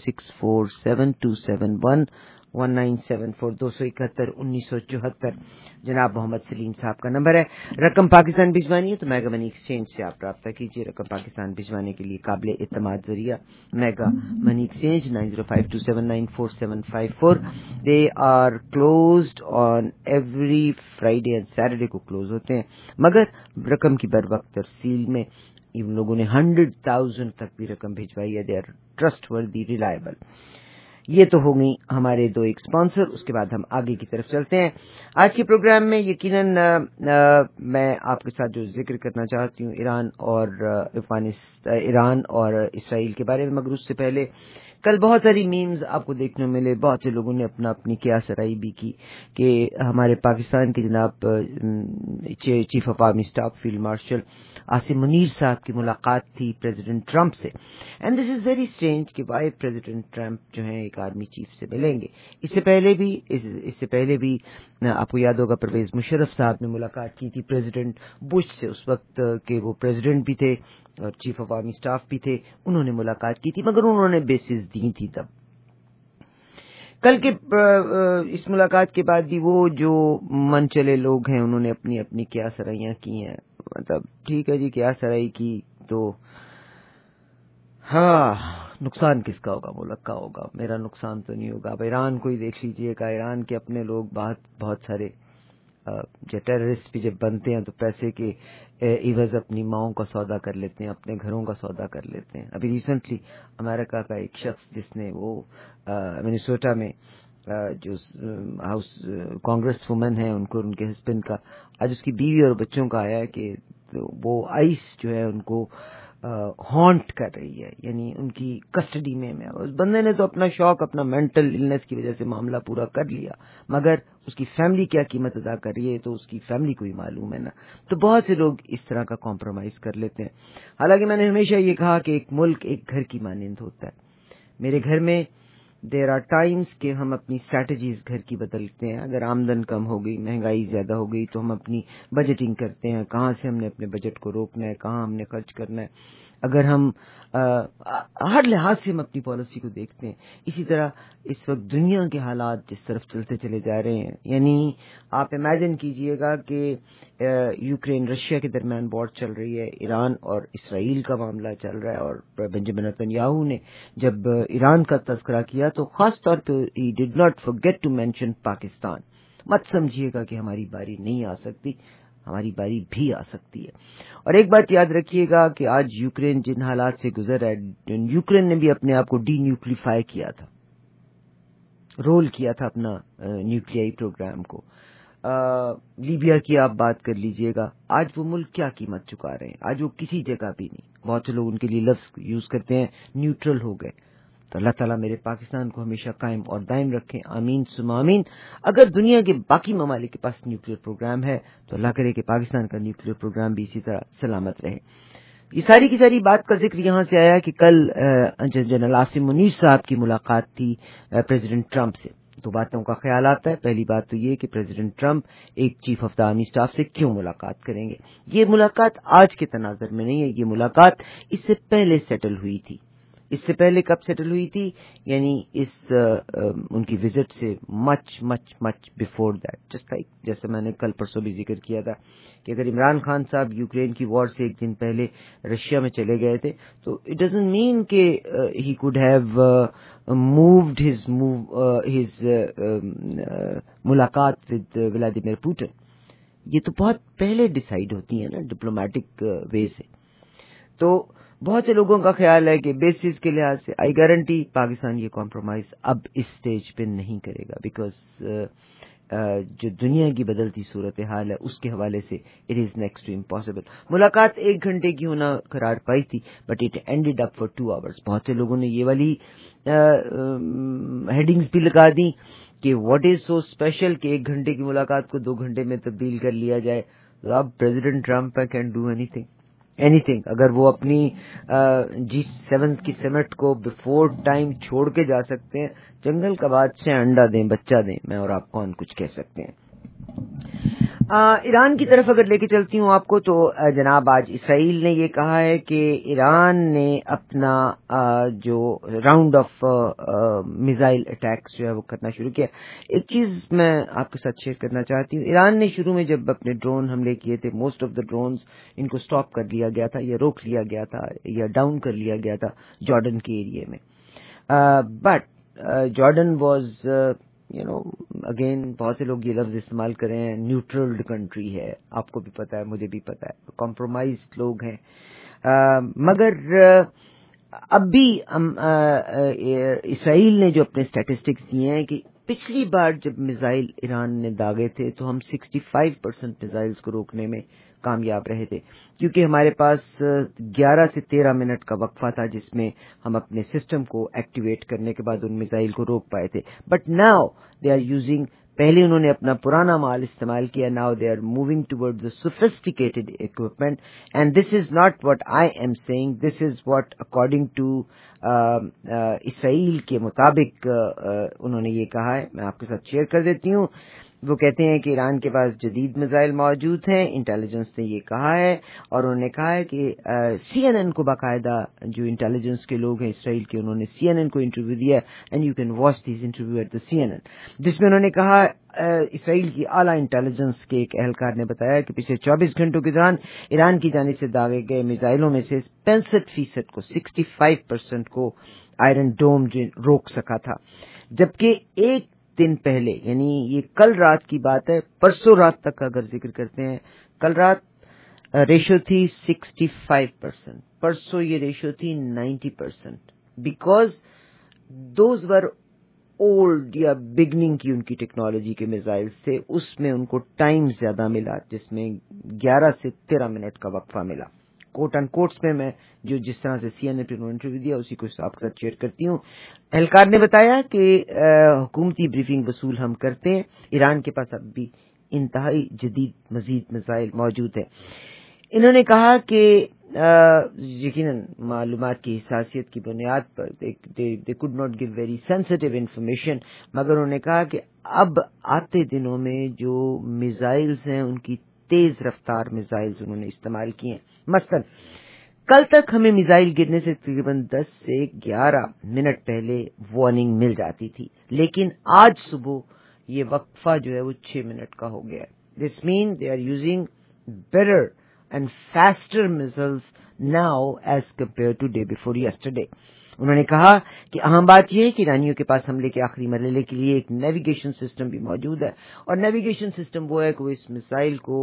6472711974 271-1974. جناب محمد سلیم صاحب کا نمبر ہے. رقم پاکستان بھجوانی ہے تو میگا منی ایکسچینج سے آپ رابطہ کیجیے. رقم پاکستان بھجوانے کے لیے قابل اعتماد ذریعہ mega money exchange 9052794754. They are closed on every Friday and Saturday کو کلوز ہوتے ہیں, مگر رقم کی بر وقت ترسیل میں ان لوگوں نے 100,000 تک بھی رقم بھجوائی ہے. They are trustworthy, reliable. یہ تو ہو گئی ہمارے دو ایک اسپانسر. اس کے بعد ہم آگے کی طرف چلتے ہیں. آج کے پروگرام میں یقیناً میں آپ کے ساتھ جو ذکر کرنا چاہتی ہوں ایران اور اسرائیل کے بارے میں, مگر اس سے پہلے کل بہت ساری میمز آپ کو دیکھنے ملے. بہت سے لوگوں نے اپنی قیاس رائے بھی کی کہ ہمارے پاکستان کے جناب chief of army staff field marshal Asim Munir sahib کی ملاقات تھی پریزیڈنٹ ٹرمپ سے. And this is very strange کہ وائی پریزیڈنٹ ٹرمپ جو ہیں ایک آرمی چیف سے ملیں گے. اس سے پہلے بھی آپ کو یاد ہوگا پرویز مشرف صاحب نے ملاقات کی تھی پریزیڈنٹ بش سے, اس وقت کہ وہ پریزیڈنٹ بھی تھے اور چیف آف آرمی اسٹاف بھی تھے. انہوں نے ملاقات کی تھی مگر انہوں نے بیسز دی تھی تب. کل کے اس ملاقات کے بعد بھی وہ جو من چلے لوگ ہیں انہوں نے اپنی کیا سرائیاں کی ہیں. مطلب ٹھیک ہے جی, کیا سرائی کی تو ہاں نقصان کس کا ہوگا, ملک کا ہوگا, میرا نقصان تو نہیں ہوگا. اب ایران کو ہی دیکھ لیجئے گا, ایران کے اپنے لوگ بہت سارے جو ٹیررسٹ بھی جب بنتے ہیں تو پیسے کے عوض اپنی ماؤں کا سودا کر لیتے ہیں, اپنے گھروں کا سودا کر لیتے ہیں. ابھی ریسنٹلی امریکہ کا ایک شخص جس نے وہ منیسوٹا میں جو ہاؤس کانگریس وومن ہیں ان کے ہسبینڈ کا آج اس کی بیوی اور بچوں کا آیا کہ وہ آئس جو ہے ان کو ہانٹ کر رہی ہے, یعنی ان کی کسٹڈی میں. اس بندے نے تو اپنا شوق, اپنا مینٹل النس کی وجہ سے معاملہ پورا کر لیا, مگر اس کی فیملی کیا قیمت ادا کر رہی ہے تو اس کی فیملی کو ہی معلوم ہے نا. تو بہت سے لوگ اس طرح کا کمپرومائز کر لیتے ہیں. حالانکہ میں نے ہمیشہ یہ کہا کہ ایک ملک ایک گھر کی مانند ہوتا ہے. میرے گھر میں دیر آر ٹائمز کہ ہم اپنی اسٹریٹجیز گھر کی بدلتے ہیں. اگر آمدن کم ہو گئی, مہنگائی زیادہ ہو گئی تو ہم اپنی بجٹنگ کرتے ہیں, کہاں سے ہم نے اپنے بجٹ کو روکنا ہے, کہاں ہم نے خرچ کرنا ہے. اگر ہم ہر لحاظ سے ہم اپنی پالیسی کو دیکھتے ہیں. اسی طرح اس وقت دنیا کے حالات جس طرف چلتے چلے جا رہے ہیں, یعنی آپ امیجن کیجئے گا کہ یوکرین رشیا کے درمیان وار چل رہی ہے, ایران اور اسرائیل کا معاملہ چل رہا ہے, اور بنجامن نتنیاہو نے جب ایران کا تذکرہ کیا تو خاص طور پہ he did not forget to mention Pakistan. مت سمجھیے گا کہ ہماری باری نہیں آ سکتی, ہماری باری بھی آ سکتی ہے. اور ایک بات یاد رکھیے گا کہ آج یوکرین جن حالات سے گزر رہا ہے, یوکرین نے بھی اپنے آپ کو ڈی نیوکلیفائی کیا تھا, رول کیا تھا اپنا نیوکلیائی پروگرام کو. لیبیا کی آپ بات کر لیجئے گا, آج وہ ملک کیا قیمت چکا رہے ہیں. آج وہ کسی جگہ بھی نہیں, بہت سے لوگ ان کے لیے لفظ یوز کرتے ہیں نیوٹرل ہو گئے. تو اللہ تعالیٰ میرے پاکستان کو ہمیشہ قائم اور دائم رکھیں, آمین ثم آمین. اگر دنیا کے باقی ممالک کے پاس نیوکلیئر پروگرام ہے تو اللہ کرے کہ پاکستان کا نیوکلیئر پروگرام بھی اسی طرح سلامت رہے. یہ ساری کی ساری بات کا ذکر یہاں سے آیا کہ کل جنرل عاصم منیر صاحب کی ملاقات تھی پریزیڈنٹ ٹرمپ سے. تو باتوں کا خیال آتا ہے. پہلی بات تو یہ کہ پریزیڈنٹ ٹرمپ ایک chief of the army staff سے کیوں ملاقات کریں گے. یہ ملاقات آج کے تناظر میں نہیں ہے, یہ ملاقات اس سے پہلے سیٹل ہوئی تھی. اس سے پہلے کب سیٹل ہوئی تھی, یعنی ان کی وزٹ سے much before that. Just like جیسے میں نے کل پرسوں بھی ذکر کیا تھا کہ اگر عمران خان صاحب یوکرین کی وار سے ایک دن پہلے رشیا میں چلے گئے تھے تو اٹ ڈزنٹ مین کہ he could have moved his ملاقات ود ولادیمیر پوٹن. یہ تو بہت پہلے ڈیسائیڈ ہوتی ہیں نا ڈپلومیٹک وے سے. تو بہت سے لوگوں کا خیال ہے کہ بیسس کے لحاظ سے آئی گارنٹی پاکستان یہ کمپرومائز اب اس سٹیج پہ نہیں کرے گا, بیکاز جو دنیا کی بدلتی صورتحال ہے اس کے حوالے سے it is next to impossible. ملاقات 1 گھنٹے کی ہونا قرار پائی تھی but it ended up for 2 hours. بہت سے لوگوں نے یہ والی ہیڈنگز بھی لگا دی کہ واٹ از سو اسپیشل کہ 1 گھنٹے کی ملاقات کو 2 گھنٹے میں تبدیل کر لیا جائے. اب president Trump can do anything. اگر وہ اپنی G7 کی سمٹ کو بفور ٹائم چھوڑ کے جا سکتے ہیں, جنگل کا بادشاہ انڈا دیں بچہ دیں, میں اور آپ کون کچھ کہہ سکتے ہیں. ایران کی طرف اگر لے کے چلتی ہوں آپ کو تو جناب آج اسرائیل نے یہ کہا ہے کہ ایران نے اپنا جو راؤنڈ آف میزائل اٹیکس جو ہے وہ کرنا شروع کیا. ایک چیز میں آپ کے ساتھ شیئر کرنا چاہتی ہوں. ایران نے شروع میں جب اپنے ڈرون حملے کیے تھے موسٹ آف دا ڈرونز ان کو سٹاپ کر لیا گیا تھا یا روک لیا گیا تھا یا ڈاؤن کر لیا گیا تھا جارڈن کے ایریے میں. بٹ جارڈن واز اگین بہت سے لوگ یہ لفظ استعمال کرے ہیں نیوٹرلڈ کنٹری ہے, آپ کو بھی پتا ہے مجھے بھی پتا ہے, کمپرومائزڈ لوگ ہیں. مگر اب بھی اسرائیل نے جو اپنے اسٹیٹسٹکس دیے ہیں کہ پچھلی بار جب میزائل ایران نے داغے تھے تو ہم 65% میزائلز کو روکنے میں کامیاب رہے تھے, کیونکہ ہمارے پاس 11 سے 13 منٹ کا وقفہ تھا جس میں ہم اپنے سسٹم کو ایکٹیویٹ کرنے کے بعد ان میزائل کو روک پائے تھے. But now they are using, پہلے انہوں نے اپنا پرانا مال استعمال کیا, now they are moving toward the sophisticated equipment. And this is not what I am saying, this is what according to Israel کے مطابق انہوں نے یہ کہا ہے. میں آپ کے ساتھ شیئر کر دیتی ہوں. وہ کہتے ہیں کہ ایران کے پاس جدید میزائل موجود ہیں, انٹیلیجنس نے یہ کہا ہے, اور انہوں نے کہا ہے کہ سی این این کو باقاعدہ جو انٹیلیجنس کے لوگ ہیں اسرائیل کے, انہوں نے سی این این کو انٹرویو دیا, and you can watch these interview at the C N N, جس میں انہوں نے کہا اسرائیل کی اعلیٰ انٹیلیجنس کے ایک اہلکار نے بتایا کہ پچھلے 24 گھنٹوں کے دوران ایران کی جانب سے داغے گئے میزائلوں میں سے 65% کو 65% کو آئرن ڈوم روک سکا تھا, جبکہ ایک دن پہلے یعنی یہ کل رات کی بات ہے, پرسوں رات تک کا اگر ذکر کرتے ہیں, کل رات ریشو تھی 65%, پرسوں یہ ریشو تھی 90%, بیکاز دوز ور اولڈ یا بگننگ کی ان کی ٹیکنالوجی کے میزائل تھے, اس میں ان کو ٹائم زیادہ ملا جس میں 11 سے 13 منٹ کا وقفہ ملا. کوٹ اینڈ کوٹس میں جو جس طرح سے سی این این پہ انٹرویو دیا اسی کو آپ کے ساتھ شیئر کرتی ہوں. اہلکار نے بتایا کہ حکومتی بریفنگ وصول ہم کرتے ہیں, ایران کے پاس اب بھی انتہائی جدید مزید میزائل موجود ہیں. انہوں نے کہا کہ یقیناً معلومات کی حساسیت کی بنیاد پر they could not give very sensitive information, مگر انہوں نے کہا کہ اب آتے دنوں میں جو میزائلز ہیں ان کی تیز رفتار میزائلز انہوں نے استعمال کیے ہیں. مثلا کل تک ہمیں میزائل گرنے سے تقریباً 10 سے 11 منٹ پہلے وارننگ مل جاتی تھی, لیکن آج صبح یہ وقفہ جو ہے وہ 6 منٹ کا ہو گیا ہے. This mean they are using better and faster missiles now as compare to day before yesterday. انہوں نے کہا کہ اہم بات یہ ہے کہ ایرانیوں کے پاس حملے کے آخری مرحلے کے لیے ایک نیویگیشن سسٹم بھی موجود ہے, اور نیویگیشن سسٹم وہ ہے کہ وہ اس میزائل کو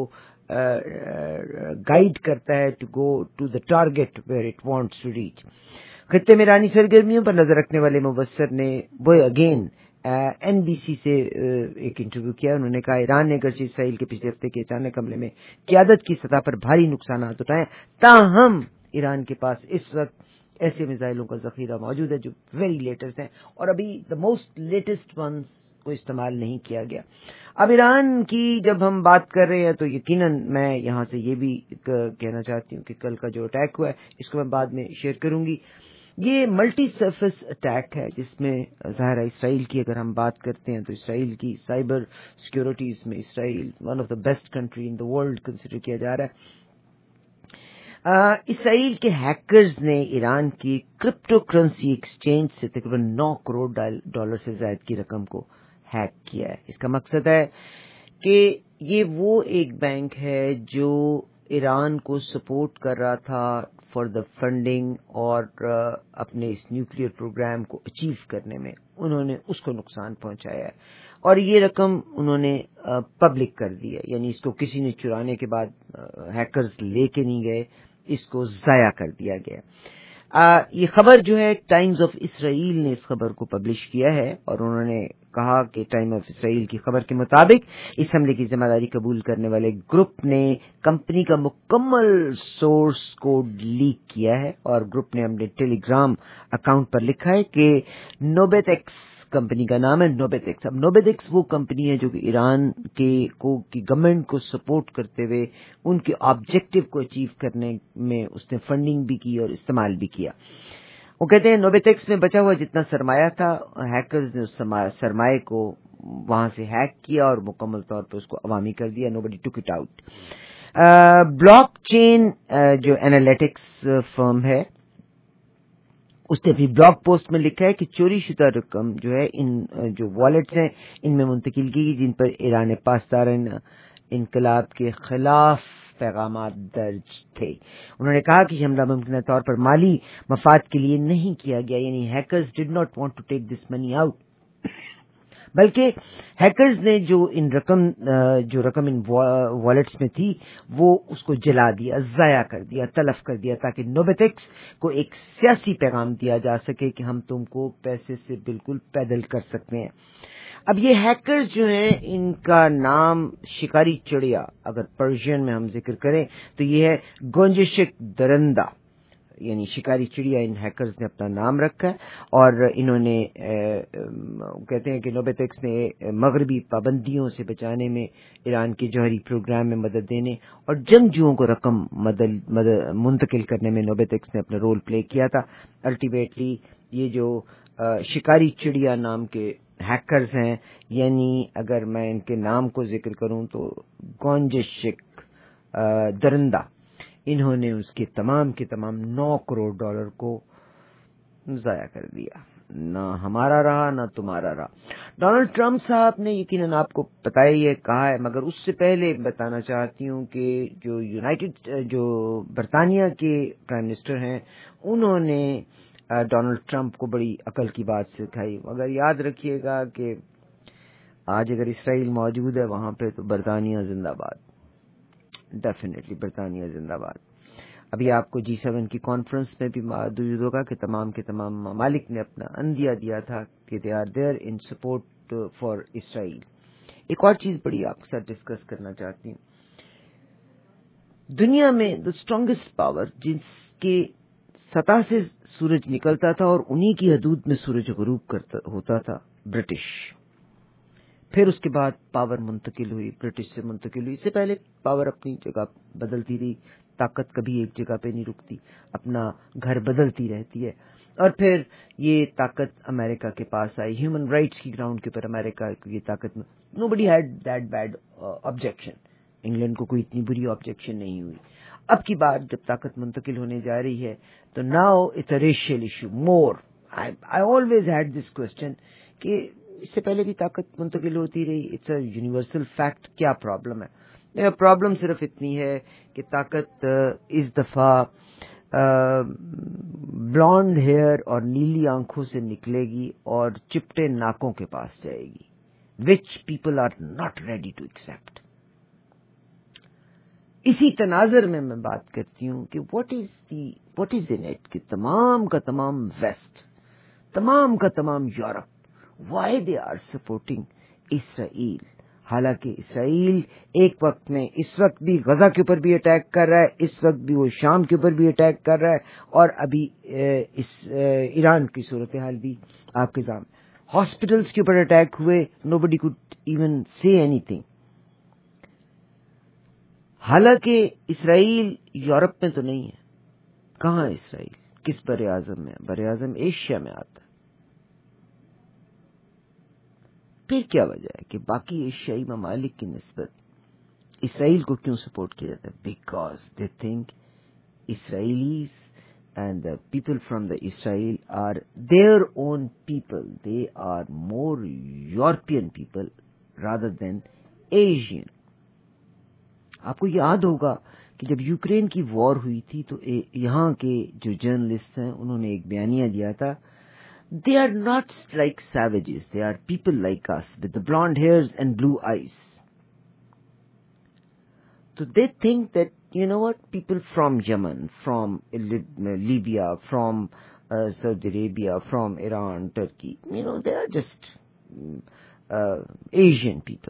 گائیڈ کرتا ہے to go to the target where it wants to reach. خطے میں ایرانی سرگرمیوں پر نظر رکھنے والے مبصر نے وہ اگین این بی سی سے ایک انٹرویو کیا. انہوں نے کہا ایران نے اگرچہ اسرائیل کے پچھلے ہفتے کے اچانک حملے میں قیادت کی سطح پر بھاری نقصانات اٹھائے, تاہم ایران کے پاس اس وقت ایسے میزائلوں کا ذخیرہ موجود ہے جو ویری لیٹسٹ ہیں, اور ابھی دا موسٹ لیٹسٹ ونس کو استعمال نہیں کیا گیا. اب ایران کی جب ہم بات کر رہے ہیں تو یقیناً میں یہاں سے یہ بھی کہنا چاہتی ہوں کہ کل کا جو اٹیک ہوا ہے اس کو میں بعد میں شیئر کروں گی. یہ ملٹی سرفس اٹیک ہے جس میں ظاہر ہے اسرائیل کی اگر ہم بات کرتے ہیں تو اسرائیل کی سائبر سیکیورٹیز میں Israel one of the best country in the world consider کیا جا رہا ہے. اسرائیل کے ہیکرز نے ایران کی کرپٹو کرنسی ایکسچینج سے تقریباً 9 کروڑ ڈالر سے زائد کی رقم کو ہیک کیا ہے. اس کا مقصد ہے کہ یہ وہ ایک بینک ہے جو ایران کو سپورٹ کر رہا تھا فار دا فنڈنگ اور اپنے اس نیوکلیئر پروگرام کو اچیو کرنے میں, انہوں نے اس کو نقصان پہنچایا ہے, اور یہ رقم انہوں نے پبلک کر دی ہے, یعنی اس کو کسی نے چرانے کے بعد ہیکرز لے کے نہیں گئے, اس کو ضائع کر دیا گیا. یہ خبر جو ہے ٹائمز آف اسرائیل نے اس خبر کو پبلش کیا ہے, اور انہوں نے کہا کہ ٹائم آف اسرائیل کی خبر کے مطابق اس حملے کی ذمہ داری قبول کرنے والے گروپ نے کمپنی کا مکمل سورس کوڈ لیک کیا ہے, اور گروپ نے اپنے ٹیلی گرام اکاؤنٹ پر لکھا ہے کہ نوبیٹیکس کمپنی کا نام ہے نوبیٹیکس. اب نوبیٹیکس وہ کمپنی ہے جو کہ ایران کی گورنمنٹ کو سپورٹ کرتے ہوئے ان کے آبجیکٹو کو اچیو کرنے میں اس نے فنڈنگ بھی کی اور استعمال بھی کیا. وہ کہتے ہیں نوبیٹیکس میں بچا ہوا جتنا سرمایہ تھا ہیکرز نے اس سرمایہ کو وہاں سے ہیک کیا اور مکمل طور پہ اس کو عوامی کر دیا. nobody took it out. Blockchain جو اینالیٹکس فرم ہے اس نے بھی بلاگ پوسٹ میں لکھا ہے کہ چوری شدہ رقم جو ہے ان جو والیٹس ہیں ان میں منتقل کی جن پر ایران پاسداران انقلاب کے خلاف پیغامات درج تھے. انہوں نے کہا کہ یہ حملہ ممکنہ طور پر مالی مفاد کے لیے نہیں کیا گیا, یعنی hackers did not want to take this money out, بلکہ ہیکرز نے جو رقم ان والیٹس میں تھی وہ اس کو جلا دیا, ضائع کر دیا, تلف کر دیا, تاکہ نوبیٹکس کو ایک سیاسی پیغام دیا جا سکے کہ ہم تم کو پیسے سے بالکل پیدل کر سکتے ہیں. اب یہ ہیکرز جو ہیں ان کا نام شکاری چڑیا, اگر پرشین میں ہم ذکر کریں تو یہ ہے گونجشک درندہ, یعنی شکاری چڑیا ان ہیکرز نے اپنا نام رکھا ہے. اور انہوں نے کہتے ہیں کہ نوبیٹکس نے مغربی پابندیوں سے بچانے میں ایران کے جوہری پروگرام میں مدد دینے اور جنگجوؤں کو رقم منتقل کرنے میں نوبیٹکس نے اپنا رول پلے کیا تھا. الٹیمیٹلی یہ جو شکاری چڑیا نام کے ہیکرز ہیں, یعنی اگر میں ان کے نام کو ذکر کروں تو گونجشک درندہ, انہوں نے اس کے تمام $9 کروڑ کو ضائع کر دیا. نہ ہمارا رہا نہ تمہارا رہا. ڈونلڈ ٹرمپ صاحب نے یقیناً آپ کو پتہ ہی یہ کہا ہے, مگر اس سے پہلے بتانا چاہتی ہوں کہ جو برطانیہ کے پرائم منسٹر ہیں انہوں نے ڈونلڈ ٹرمپ کو بڑی عقل کی بات سکھائی. مگر یاد رکھیے گا کہ آج اگر اسرائیل موجود ہے وہاں پہ تو برطانیہ زندہ باد, ڈیفینیٹلی برطانیہ زندہ باد. ابھی آپ کو G7 کی کانفرنس میں بھی موجود ہوگا کہ تمام کے تمام ممالک نے اپنا عندیہ دیا تھا کہ they are there in support for Israel. ایک اور چیز بڑی آپ کے ساتھ ڈسکس کرنا چاہتی ہوں. دنیا میں دا اسٹرانگسٹ پاور جس کے سطح سے سورج نکلتا تھا اور انہی کی حدود میں سورج غروب ہوتا تھا, برٹش. پھر اس کے بعد پاور منتقل ہوئی, برٹش سے منتقل ہوئی. اس سے پہلے پاور اپنی جگہ بدلتی رہی, طاقت کبھی ایک جگہ پہ نہیں رکتی, اپنا گھر بدلتی رہتی ہے. اور پھر یہ طاقت امریکہ کے پاس آئی, ہیومن رائٹس کی گراؤنڈ کے اوپر امریکہ کی یہ طاقت, nobody had that bad objection. England کو کوئی اتنی بری آبجیکشن نہیں ہوئی. اب کی بار جب طاقت منتقل ہونے جا رہی ہے تو now it's a racial issue more. I always had this question کہ اس سے پہلے بھی طاقت منتقل ہوتی رہی, اٹس اے یونیورسل فیکٹ, کیا پرابلم ہے؟ پرابلم صرف اتنی ہے کہ طاقت اس دفعہ بلانڈ ہیئر اور نیلی آنکھوں سے نکلے گی اور چپٹے ناکوں کے پاس جائے گی, which people are not ready to accept. اسی تناظر میں بات کرتی ہوں کہ واٹ از ان اٹ کہ تمام کا تمام ویسٹ, تمام کا تمام یورپ, why they are supporting Israel. حالانکہ اسرائیل ایک وقت میں اس وقت بھی غزہ کے اوپر بھی اٹیک کر رہا ہے, اس وقت بھی وہ شام کے اوپر بھی اٹیک کر رہا ہے, اور ابھی ایران کی صورتحال بھی آپ کے سامنے. ہاسپٹلس کے اوپر اٹیک ہوئے, nobody could even say anything. حالانکہ اسرائیل یورپ میں تو نہیں ہے. کہاں ہے اسرائیل؟ کس بر اعظم میں؟ بر اعظم ایشیا میں آتا ہے. پھر کیا وجہ ہے کہ باقی ایشیائی ممالک کی نسبت اسرائیل کو کیوں سپورٹ کیا جاتا ہے؟ Because they think Israelis and the people from the Israel are their own people. They are more European people rather than Asian. آپ کو یاد ہوگا کہ جب یوکرین کی وار ہوئی تھی تو یہاں کے جو جرنلسٹ ہیں انہوں نے ایک بیانیہ دیا تھا, they are not like savages, they are people like us with the blonde hairs and blue eyes. So they think that, you know what, people from Yemen, from Libya, from Saudi Arabia, from Iran, Turkey, you know, they are just Asian people.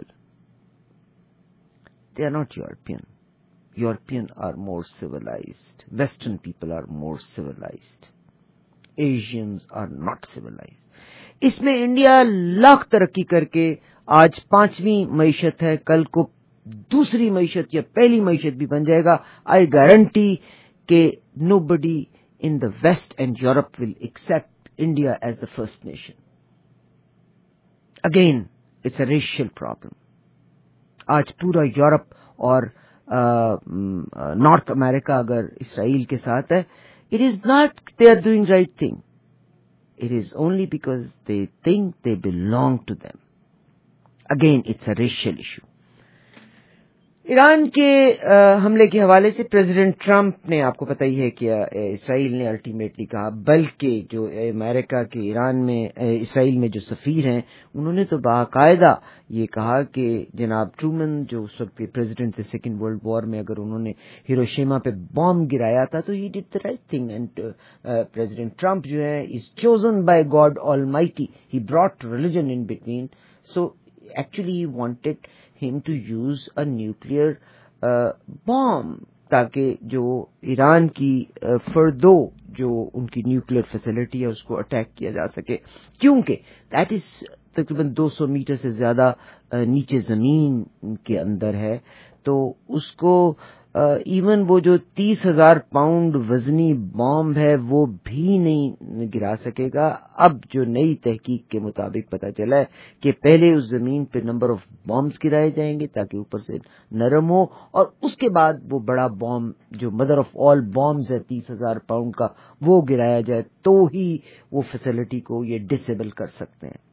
They are not European. European are more civilized. Western people are more civilized. Asians are not civilized. اس میں India lakh ترقی کر کے آج 5ویں معیشت ہے, کل کو دوسری معیشت یا پہلی معیشت بھی بن جائے گا. آئی گارنٹی کہ nobody in the West and Europe will accept India as the first nation. Again, It's a racial problem. आज पूरा यूरोप और नॉर्थ अमेरिका अगर इसराइल के साथ है, it is not they are doing right thing. It is only because they think they belong to them. Again, it's a racial issue. ईरान के हमले के हवाले से प्रेसिडेंट ट्रंप ने, आपको पता ही है कि इसराइल ने अल्टीमेटली कहा, बल्कि जो अमेरिका के ईरान में इसराइल में जो सफीर हैं उन्होंने तो बाकायदा ये कहा कि जनाब ट्रूमन जो उस वक्त के प्रेसिडेंट थे सेकेंड वर्ल्ड वॉर में, अगर उन्होंने हिरोशिमा पे बॉम्ब गिराया था तो he did the right thing. And president Trump जो है is chosen by God almighty. He brought religion in between. So actually he wanted him to use a nuclear bomb ताकि जो ईरान की फर्दो जो उनकी न्यूक्लियर फैसिलिटी है उसको attack किया जा सके, क्योंकि दैट इज तकरीबन 200 मीटर से ज्यादा नीचे जमीन के अंदर है. तो उसको इवन वो जो 30,000 पाउंड वजनी बॉम्ब है वो भी नहीं गिरा सकेगा. अब जो नई तहकीक के मुताबिक पता चला है कि पहले उस जमीन पे नंबर ऑफ बॉम्ब्स गिराए जाएंगे ताकि ऊपर से नरम हो, और उसके बाद वो बड़ा बॉम्ब जो मदर ऑफ ऑल बॉम्ब्स है 30,000 पाउंड का वो गिराया जाए तो ही वो फैसिलिटी को ये डिसेबल कर सकते हैं.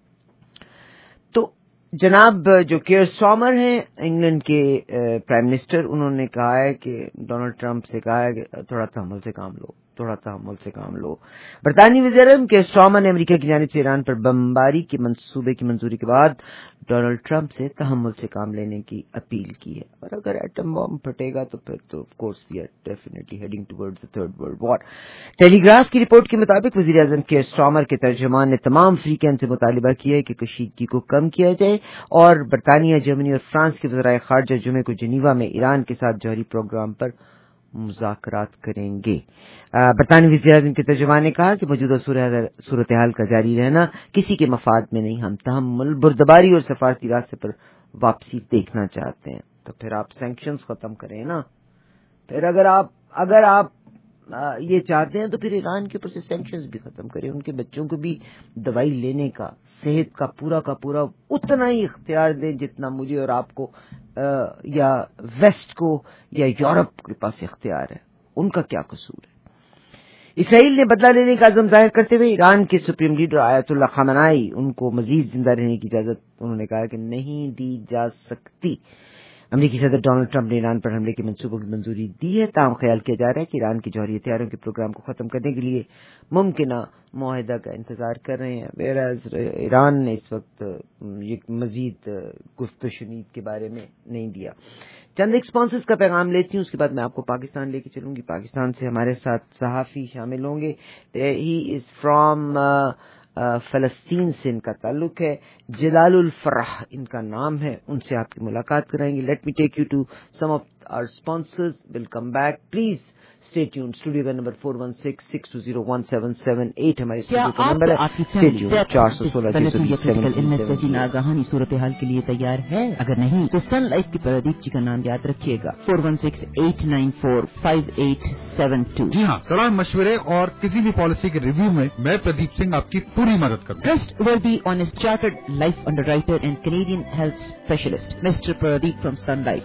तो जनाब जो केयर स्टार्मर हैं इंग्लैंड के प्राइम मिनिस्टर, उन्होंने कहा है कि डोनाल्ड ट्रंप से कहा है कि थोड़ा तहम्मुल से काम लो, थोड़ा तहम्मुल से काम लो. बरतानी वज़ीर-ए-आज़म केयर स्टार्मर ने अमेरिका की जानिब से ईरान पर बमबारी के मंसूबे की मंजूरी के बाद डोनाल्ड ट्रंप से तहम्मुल से काम लेने की अपील की है. और अगर एटम बॉम्ब फटेगा तो फिर तो of course we are definitely heading towards the third world war. Telegraph की रिपोर्ट के मुताबिक वज़ीर-ए-आज़म केयर स्टार्मर के तर्जुमान ने तमाम अफ्रीकन से मुतालिबा किया है कि कशीदगी को कम किया जाए और बरतानिया, जर्मनी और फ्रांस के वज़राए ख़ारजा जुमे को जिनीवा में ईरान के साथ जौहरी प्रोग्राम पर मुज़ाकरात करेंगे. बरतानवी वज़ीर-ए-आज़म के तर्जुमान ने कहा कि मौजूदा सूरत हाल का जारी रहना किसी के मफाद में नहीं. हम तहम्मुल, बुर्दबारी और सफारती रास्ते पर वापसी देखना चाहते हैं. तो फिर आप सैंक्शंस खत्म करें ना. फिर अगर आप ये चाहते हैं तो फिर ईरान के ऊपर से सैंक्शंस भी खत्म करें. उनके बच्चों को भी दवाई लेने का, सेहत का पूरा उतना ही इख्तियार दें जितना मुझे और आपको या वेस्ट को या यूरोप के पास इख्तियार है. उनका क्या कसूर है. इसराइल ने बदला लेने का अज़म जाहिर करते हुए ईरान के सुप्रीम लीडर आयतुल्लाह खामेनी उनको मजीद जिंदा रहने की इजाजत उन्होंने कहा कि नहीं दी जा सकती. अमरीकी सदर डोनाल्ड ट्रंप ने ईरान पर हमले के मंसूबों की मंजूरी दी है. ताहम ख्याल किया जा रहा है कि ईरान के जौहरी हथियारों के प्रोग्राम को खत्म करने के लिए मुमकिना मुआहिदा का इंतजार कर रहे हैं. वेराज ईरान ने इस वक्त ये मजीद गुफ्त शुनीद के बारे में नहीं दिया. चंद एक स्पॉन्सर्स का पैगाम लेती हूँ, उसके बाद मैं आपको पाकिस्तान लेके चलूंगी. पाकिस्तान से हमारे साथ सहाफ़ी शामिल होंगे. ही इज फ्रॉम फलस्तीन से इनका ताल्लुक है. जलालुल फराह इनका नाम है. उनसे आपकी मुलाकात कराएंगे. Let me take you to some of our sponsors. Will come back. Please stay tuned. Studio का नंबर 4166201778 हमारे स्टूडियो का नंबर है. Stay tuned. 416 नागाहानी सूरत हाल के लिए तैयार है. अगर नहीं तो सन लाइफ की प्रदीप जी का नाम याद रखिएगा. 4168945872. जी हाँ, सलाह मशवरे और किसी भी पॉलिसी के रिव्यू में मैं प्रदीप सिंह आपकी पूरी मदद करता हूँ. Trustworthy honest chartered life underwriter and Canadian health specialist mister Pradeep from Sun Life.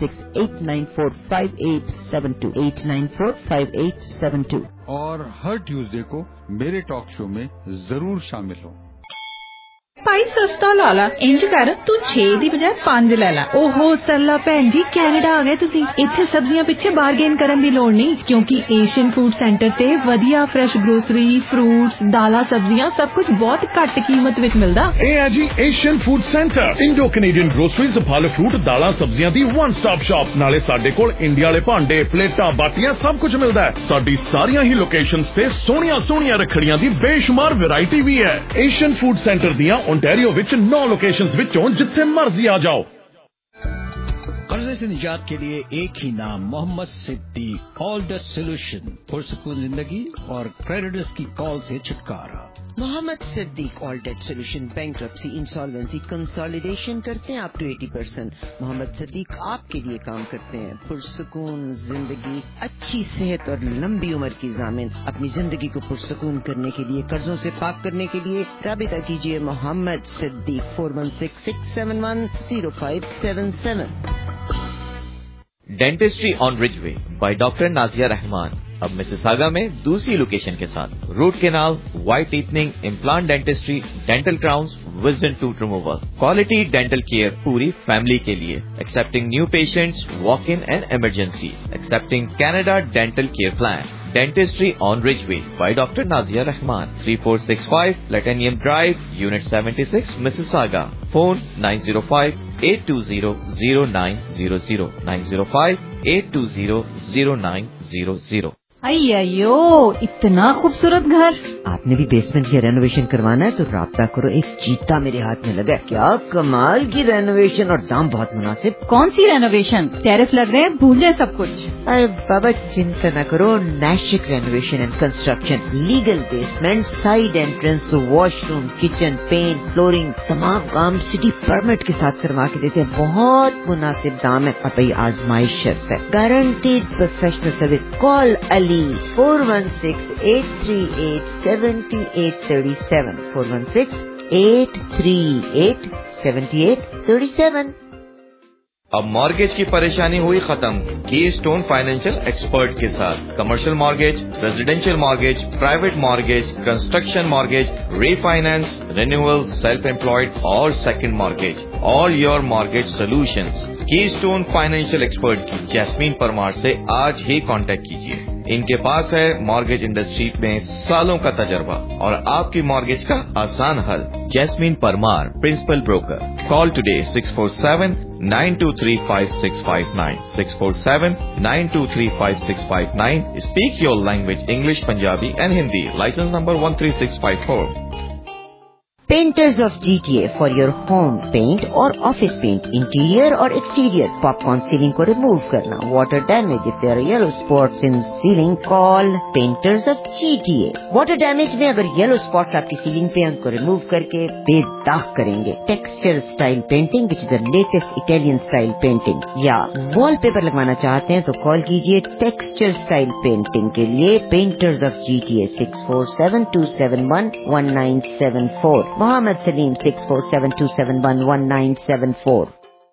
4168945872 8945872. और हर ट्यूसडे को मेरे टॉक शो में जरूर शामिल हो. ਭਾਈ ਸਸਤਾ ਲਾ ਲਾ. ਇੰਜ ਕਰ ਤੂੰ 6 ਦੀ ਬਜਾਏ 5 ਲੈ ਲੈ. ਓਹੋ ਸਰਲਾ ਭੈਣ ਜੀ, ਕੈਨੇਡਾ ਆ ਗਏ ਤੁਸੀਂ. ਇੱਥੇ ਸਬਜ਼ੀਆਂ ਪਿੱਛੇ ਬਾਰਗੇਨ ਕਰਨ ਦੀ ਲੋੜ ਨਹੀਂ, ਕਿਉਂਕਿ ਏਸ਼ੀਅਨ ਫੂਡ ਸੈਂਟਰ ਤੇ ਵਧੀਆ ਫਰੈਸ਼ ਗਰੋਸਰੀ, ਫਰੂਟਸ, ਦਾਲਾਂ, ਸਬਜ਼ੀਆਂ ਸਭ ਕੁਝ ਬਹੁਤ ਘੱਟ ਕੀਮਤ ਵਿੱਚ ਮਿਲਦਾ. ਇਹ ਹੈ ਜੀ Asian food centre. Indo Canadian groceries, ਫਲ ਫਰੂਟ, ਦਾਲਾਂ, ਸਬਜ਼ੀਆਂ ਦੀ ਵਨ ਸਟਾਪ ਸ਼ਾਪ. ਨਾਲੇ ਸਾਡੇ ਕੋਲ ਇੰਡੀਆ ਵਾਲੇ ਭਾਂਡੇ, ਪਲੇਟਾਂ, ਬਾਟੀਆਂ ਸਭ ਕੁਝ ਮਿਲਦਾ ਹੈ. ਸਾਡੀ ਸਾਰੀਆਂ ਹੀ ਲੋਕੇਸ਼ਨਸ ਤੇ ਸੋਹਣੀਆਂ ਰੱਖੜੀਆਂ ਦੀ ਬੇਸ਼ੁਮਾਰ ਵੈਰਾਈਟੀ ਵੀ ਹੈ. ਏਸ਼ੀਅਨ ਫੂਡ ਸੈਂਟਰ ਦੀਆਂ ओंटारियो विच 9 लोकेशंस विचों जिथे मर्जी आ जाओ. कर्ज بڑھاپے سے نجات کے لیے ایک ہی نام محمد صدیق آلڈر سولوشن، پرسکون زندگی اور کریڈٹرز کی کال سے چھٹکارا۔ Muhammad Siddiq Alder solution bankruptcy insolvency consolidation کرتے ہیں up to 80%۔ محمد صدیق آپ کے لیے کام کرتے ہیں، پرسکون زندگی، اچھی صحت اور لمبی عمر کی ضامن۔ اپنی زندگی کو پرسکون کرنے کے لیے، قرضوں سے پاک کرنے کے لیے رابطہ کیجیے محمد صدیق 4166710577۔ Dentistry on Ridgeway by doctor Nazia Rahman اب مسیساگا میں دوسری لوکیشن کے ساتھ، root canal, white teething, implant dentistry, dental crowns, wisdom tooth removal, quality dental care پوری فیملی کے لیے، accepting new patients, walk in and emergency, accepting Canada dental care plan. Dentistry on Ridgeway by doctor Nazia Rahman, 3465 platinum drive, unit 76، Mississauga. Phone 905-820-0900 905-820-0900۔ ایو اتنا خوبصورت گھر، آپ نے بھی بیسمنٹ کی رینوویشن کروانا ہے تو رابطہ کرو، ایک چیتا میرے ہاتھ میں لگا ہے۔ کیا کمال کی رینوویشن اور دام بہت مناسب۔ کون سی رینوویشن؟ ٹیرف لگ رہے ہیں، بھول جائے سب کچھ۔ ارے بابا چنتا نہ کرو، نیشک renovation and construction, legal basement, side entrance, washroom, kitchen, paint, flooring, تمام کام سٹی پرمٹ کے ساتھ کروا کے دیتے ہیں، بہت مناسب دام ہے اور بھائی آزمائش شرط ہے، guaranteed professional service. Call Ali 416-838-7837 416-838-7837۔ اب مارگیج کی پریشانی ہوئی ختم کی اسٹون فائنینشیل ایکسپرٹ کے ساتھ۔ Commercial mortgage, residential mortgage, private mortgage, construction mortgage, refinance, renewal, self employed اور second mortgage, all your mortgage solutions. Keystone financial expert کی جیسمین پرمار سے آج ہی کانٹیکٹ کیجیے۔ ان کے پاس ہے مارگیج انڈسٹری میں سالوں کا تجربہ اور آپ کی مارگیج کا آسان حل۔ Jasmine Parmar, principal broker. Call today 647-923-5659 647-923-5659۔ Speak your language English, Punjabi and Hindi. Licence number 13654۔ Painters of GTA for your home paint اور آفس پینٹ، انٹیریئر اور ایکسٹیریئر، پاپ کارن سیلنگ کو ریموو کرنا، water damage, if there are yellow spots in ceiling call painters of GTA۔ Water damage میں اگر yellow spots آپ کی selling پہ، ان کو ریموو کر کے بے داغ کریں گے۔ Texture style painting which is the latest Italian style painting, یا وال پیپر لگوانا چاہتے ہیں تو کال کیجیے ٹیکسچر اسٹائل پینٹنگ کے لیے painters of GTA 647-271-1974۔ Muhammad Salim 647-271-1974۔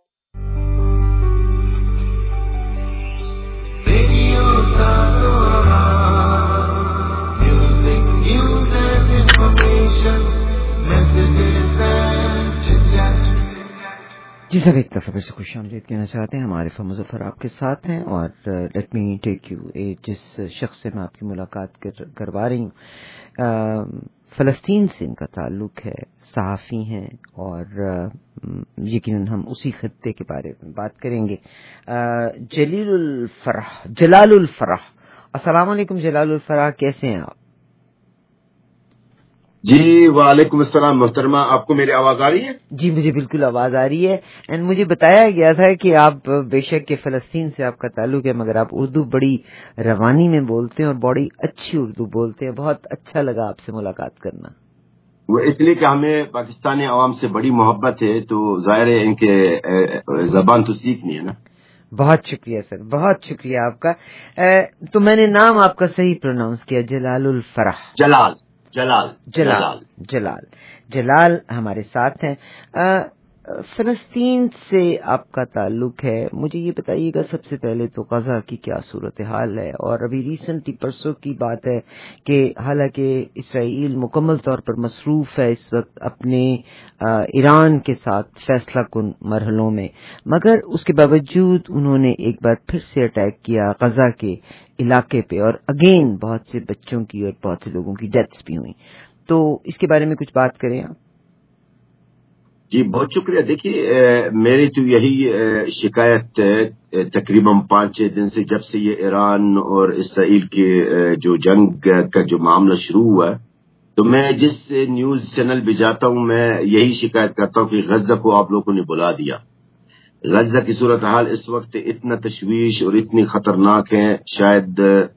جی سب ایک دفعہ پھر سے خوش آمدید کہنا چاہتے ہیں، ہمارے مظفر آپ کے ساتھ ہیں، اور لیٹ می ٹیک یو، جس شخص سے میں آپ کی ملاقات کروا رہی ہوں فلسطین سے ان کا تعلق ہے، صحافی ہیں، اور یقیناً ہم اسی خطے کے بارے میں بات کریں گے۔ جلال الفرح، السلام علیکم جلال الفرح، کیسے ہیں آپ؟ جی وعلیکم السلام محترمہ، آپ کو میری آواز آ رہی ہے؟ جی مجھے بالکل آواز آ رہی ہے، اینڈ مجھے بتایا گیا تھا کہ آپ بے شک کہ فلسطین سے آپ کا تعلق ہے، مگر آپ اردو بڑی روانی میں بولتے ہیں اور بڑی اچھی اردو بولتے ہیں، بہت اچھا لگا آپ سے ملاقات کرنا۔ وہ اس لیے کہ ہمیں پاکستانی عوام سے بڑی محبت ہے، تو ظاہر ہے ان کے زبان تو سیکھنی ہے نا۔ بہت شکریہ سر، بہت شکریہ آپ کا۔ تو میں نے نام آپ کا صحیح پروناؤنس کیا، جلال الفرح۔ جلال ہمارے ساتھ ہیں۔ فلسطین سے آپ کا تعلق ہے، مجھے یہ بتائیے گا سب سے پہلے تو غزہ کی کیا صورتحال ہے، اور ابھی ریسنٹلی پرسوں کی بات ہے کہ حالانکہ اسرائیل مکمل طور پر مصروف ہے اس وقت اپنے ایران کے ساتھ فیصلہ کن مرحلوں میں، مگر اس کے باوجود انہوں نے ایک بار پھر سے اٹیک کیا غزہ کے علاقے پہ، اور اگین بہت سے بچوں کی اور بہت سے لوگوں کی ڈیتھس بھی ہوئی، تو اس کے بارے میں کچھ بات کریں آپ؟ جی بہت شکریہ۔ دیکھیے میری تو یہی شکایت تقریباً 5-6 دن سے، جب سے یہ ایران اور اسرائیل کے جو جنگ کا جو معاملہ شروع ہوا ہے، تو میں جس نیوز چینل بھی جاتا ہوں میں یہی شکایت کرتا ہوں کہ غزہ کو آپ لوگوں نے بلا دیا۔ غزہ کی صورتحال اس وقت اتنا تشویش اور اتنی خطرناک ہے، شاید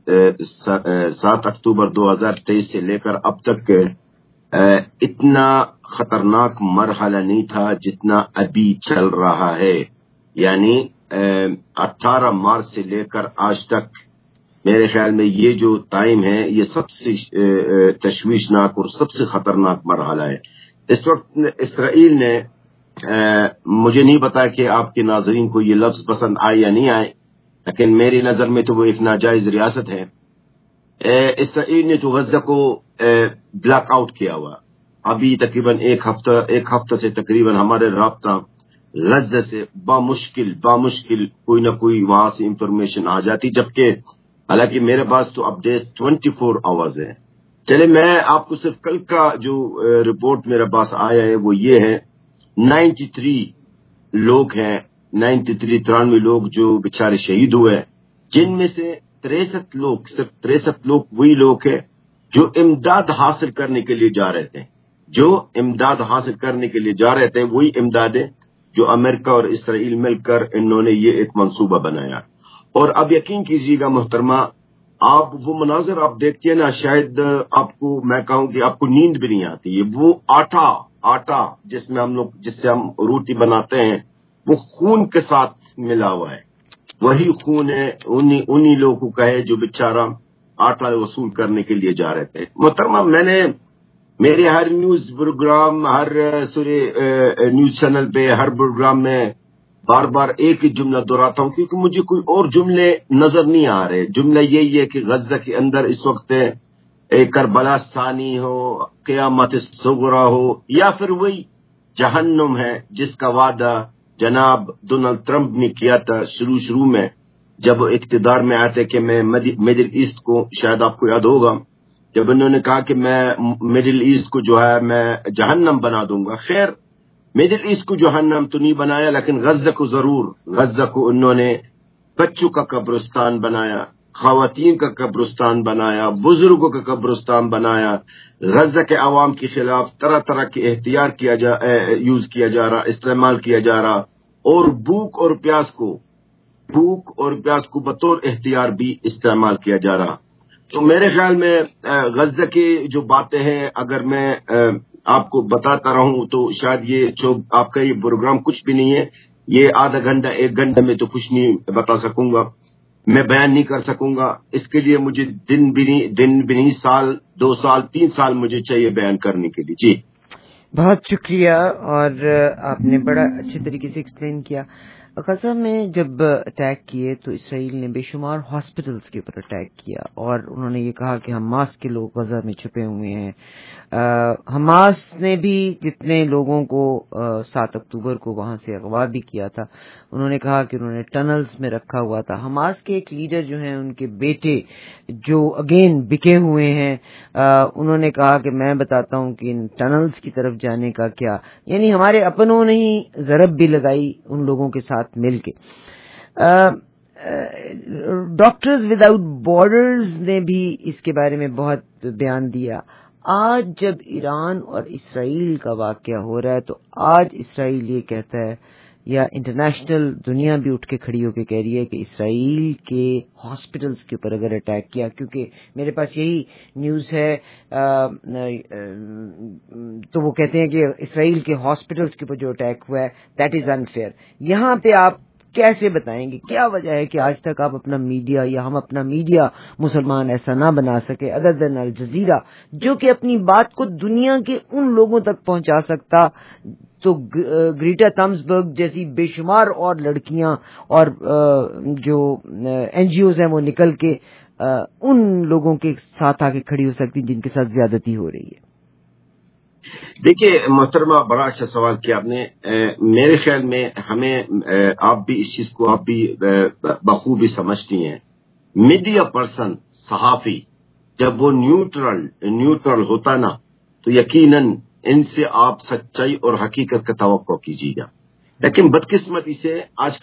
7 اکتوبر 2023 سے لے کر اب تک اتنا خطرناک مرحلہ نہیں تھا جتنا ابھی چل رہا ہے. یعنی 18 مارچ سے لے کر آج تک میرے خیال میں یہ جو ٹائم ہے یہ سب سے تشویشناک اور سب سے خطرناک مرحلہ ہے. اس وقت اسرائیل نے مجھے نہیں پتا کہ آپ کے ناظرین کو یہ لفظ پسند آئے یا نہیں آئے، لیکن میری نظر میں تو وہ ایک ناجائز ریاست ہے. اسرائیل نے تو غزہ کو بلاک آؤٹ کیا ہوا. ابھی تقریباً ایک ہفتہ سے تقریباً ہمارے رابطہ غزہ سے بامشکل کوئی نہ کوئی وہاں سے انفارمیشن آ جاتی، جبکہ حالانکہ میرے پاس تو اپڈیٹس 24 آورز ہیں. چلے میں آپ کو صرف کل کا جو رپورٹ میرے پاس آیا ہے وہ یہ ہے، 93 لوگ ہیں، 93 لوگ جو بیچارے شہید ہوئے، جن میں سے 63 لوگ، صرف 63 لوگ وہی لوگ ہیں جو امداد حاصل کرنے کے لیے جا رہے تھے، وہی امداد ہے جو امریکہ اور اسرائیل مل کر انہوں نے یہ ایک منصوبہ بنایا. اور اب یقین کیجیے گا محترمہ، آپ وہ مناظر آپ دیکھتے ہیں نا، شاید آپ کو میں کہوں کہ آپ کو نیند بھی نہیں آتی ہے. وہ آٹا جس سے ہم روٹی بناتے ہیں وہ خون کے ساتھ ملا ہوا ہے، وہی خون ہے انہی لوگوں کا ہے جو بیچارہ آٹا وصول کرنے کے لیے جا رہے تھے. محترمہ، میں نے میرے ہر نیوز پروگرام، ہر نیوز چینل پہ، ہر پروگرام میں بار بار ایک ہی جملہ دہراتا ہوں، کیونکہ مجھے کوئی اور جملے نظر نہیں آ رہے. جملہ یہی ہے کہ غزہ کے اندر اس وقت کربلا ثانی ہو، قیامت صغری ہو، یا پھر وہی جہنم ہے جس کا وعدہ جناب ڈونلڈ ٹرمپ نے کیا تھا شروع میں جب وہ اقتدار میں آتے کہ میں مڈل ایسٹ کو، شاید آپ کو یاد ہوگا جب انہوں نے کہا کہ میں مڈل ایسٹ کو جو ہے میں جہنم بنا دوں گا. خیر، مڈل ایسٹ کو جہنم تو نہیں بنایا، لیکن غزہ کو ضرور. غزہ کو انہوں نے بچوں کا قبرستان بنایا، خواتین کا قبرستان بنایا، بزرگوں کا قبرستان بنایا. غزہ کے عوام کے خلاف طرح طرح کے احتیاط استعمال کیا جا رہا، اور بھوک اور پیاس کو بطور احتیاط بھی استعمال کیا جا رہا. تو میرے خیال میں غزہ کی جو باتیں ہیں اگر میں آپ کو بتاتا رہوں تو شاید یہ آپ کا یہ پروگرام کچھ بھی نہیں ہے. یہ آدھا گھنٹہ 1 گھنٹہ میں تو کچھ نہیں بتا سکوں گا، میں بیان نہیں کر سکوں گا. اس کے لیے مجھے دن بھی نہیں، سال 2 سال 3 سال مجھے چاہیے بیان کرنے کے لیے. جی بہت شکریہ، اور آپ نے بڑا اچھے طریقے سے ایکسپلین کیا. غزہ میں جب اٹیک کیے تو اسرائیل نے بے شمار ہاسپٹلز کے اوپر اٹیک کیا، اور انہوں نے یہ کہا کہ حماس کے لوگ غزہ میں چھپے ہوئے ہیں. حماس نے بھی جتنے لوگوں کو 7 اکتوبر کو وہاں سے اغوا بھی کیا تھا، انہوں نے کہا کہ انہوں نے ٹنلز میں رکھا ہوا تھا. حماس کے ایک لیڈر جو ہیں، ان کے بیٹے جو اگین بکے ہوئے ہیں، انہوں نے کہا کہ میں بتاتا ہوں کہ ان ٹنلز کی طرف جانے کا کیا، یعنی ہمارے اپنوں نے ہی ضرب بھی لگائی ان لوگوں کے ساتھ مل کے. ڈاکٹرز وداؤٹ بارڈرز نے بھی اس کے بارے میں بہت بیان دیا. آج جب ایران اور اسرائیل کا واقعہ ہو رہا ہے تو آج اسرائیل یہ کہتا ہے، یا انٹرنیشنل دنیا بھی اٹھ کے کھڑی ہو کے کہہ رہی ہے کہ اسرائیل کے ہاسپٹلز کے اوپر اگر اٹیک کیا، کیونکہ میرے پاس یہی نیوز ہے، تو وہ کہتے ہیں کہ اسرائیل کے ہاسپٹلز کے اوپر جو اٹیک ہوا ہے دیٹ از انفیئر. یہاں پہ آپ کیسے بتائیں گے کیا وجہ ہے کہ آج تک آپ اپنا میڈیا یا ہم اپنا میڈیا مسلمان ایسا نہ بنا سکے ادر دین الجزیرہ، جو کہ اپنی بات کو دنیا کے ان لوگوں تک پہنچا سکتا؟ تو گریٹا تھمسبرگ جیسی بے شمار اور لڑکیاں اور جو این جی اوز ہیں وہ نکل کے ان لوگوں کے ساتھ آ کے کھڑی ہو سکتی جن کے ساتھ زیادتی ہو رہی ہے. دیکھیے محترمہ، بڑا اچھا سوال کیا آپ نے. میرے خیال میں ہمیں آپ بھی اس چیز کو آپ بھی بخوبی سمجھتی ہیں، میڈیا پرسن، صحافی جب وہ نیوٹرل ہوتا نا تو یقیناً ان سے آپ سچائی اور حقیقت کا توقع کیجیے گا. لیکن بدقسمتی سے آج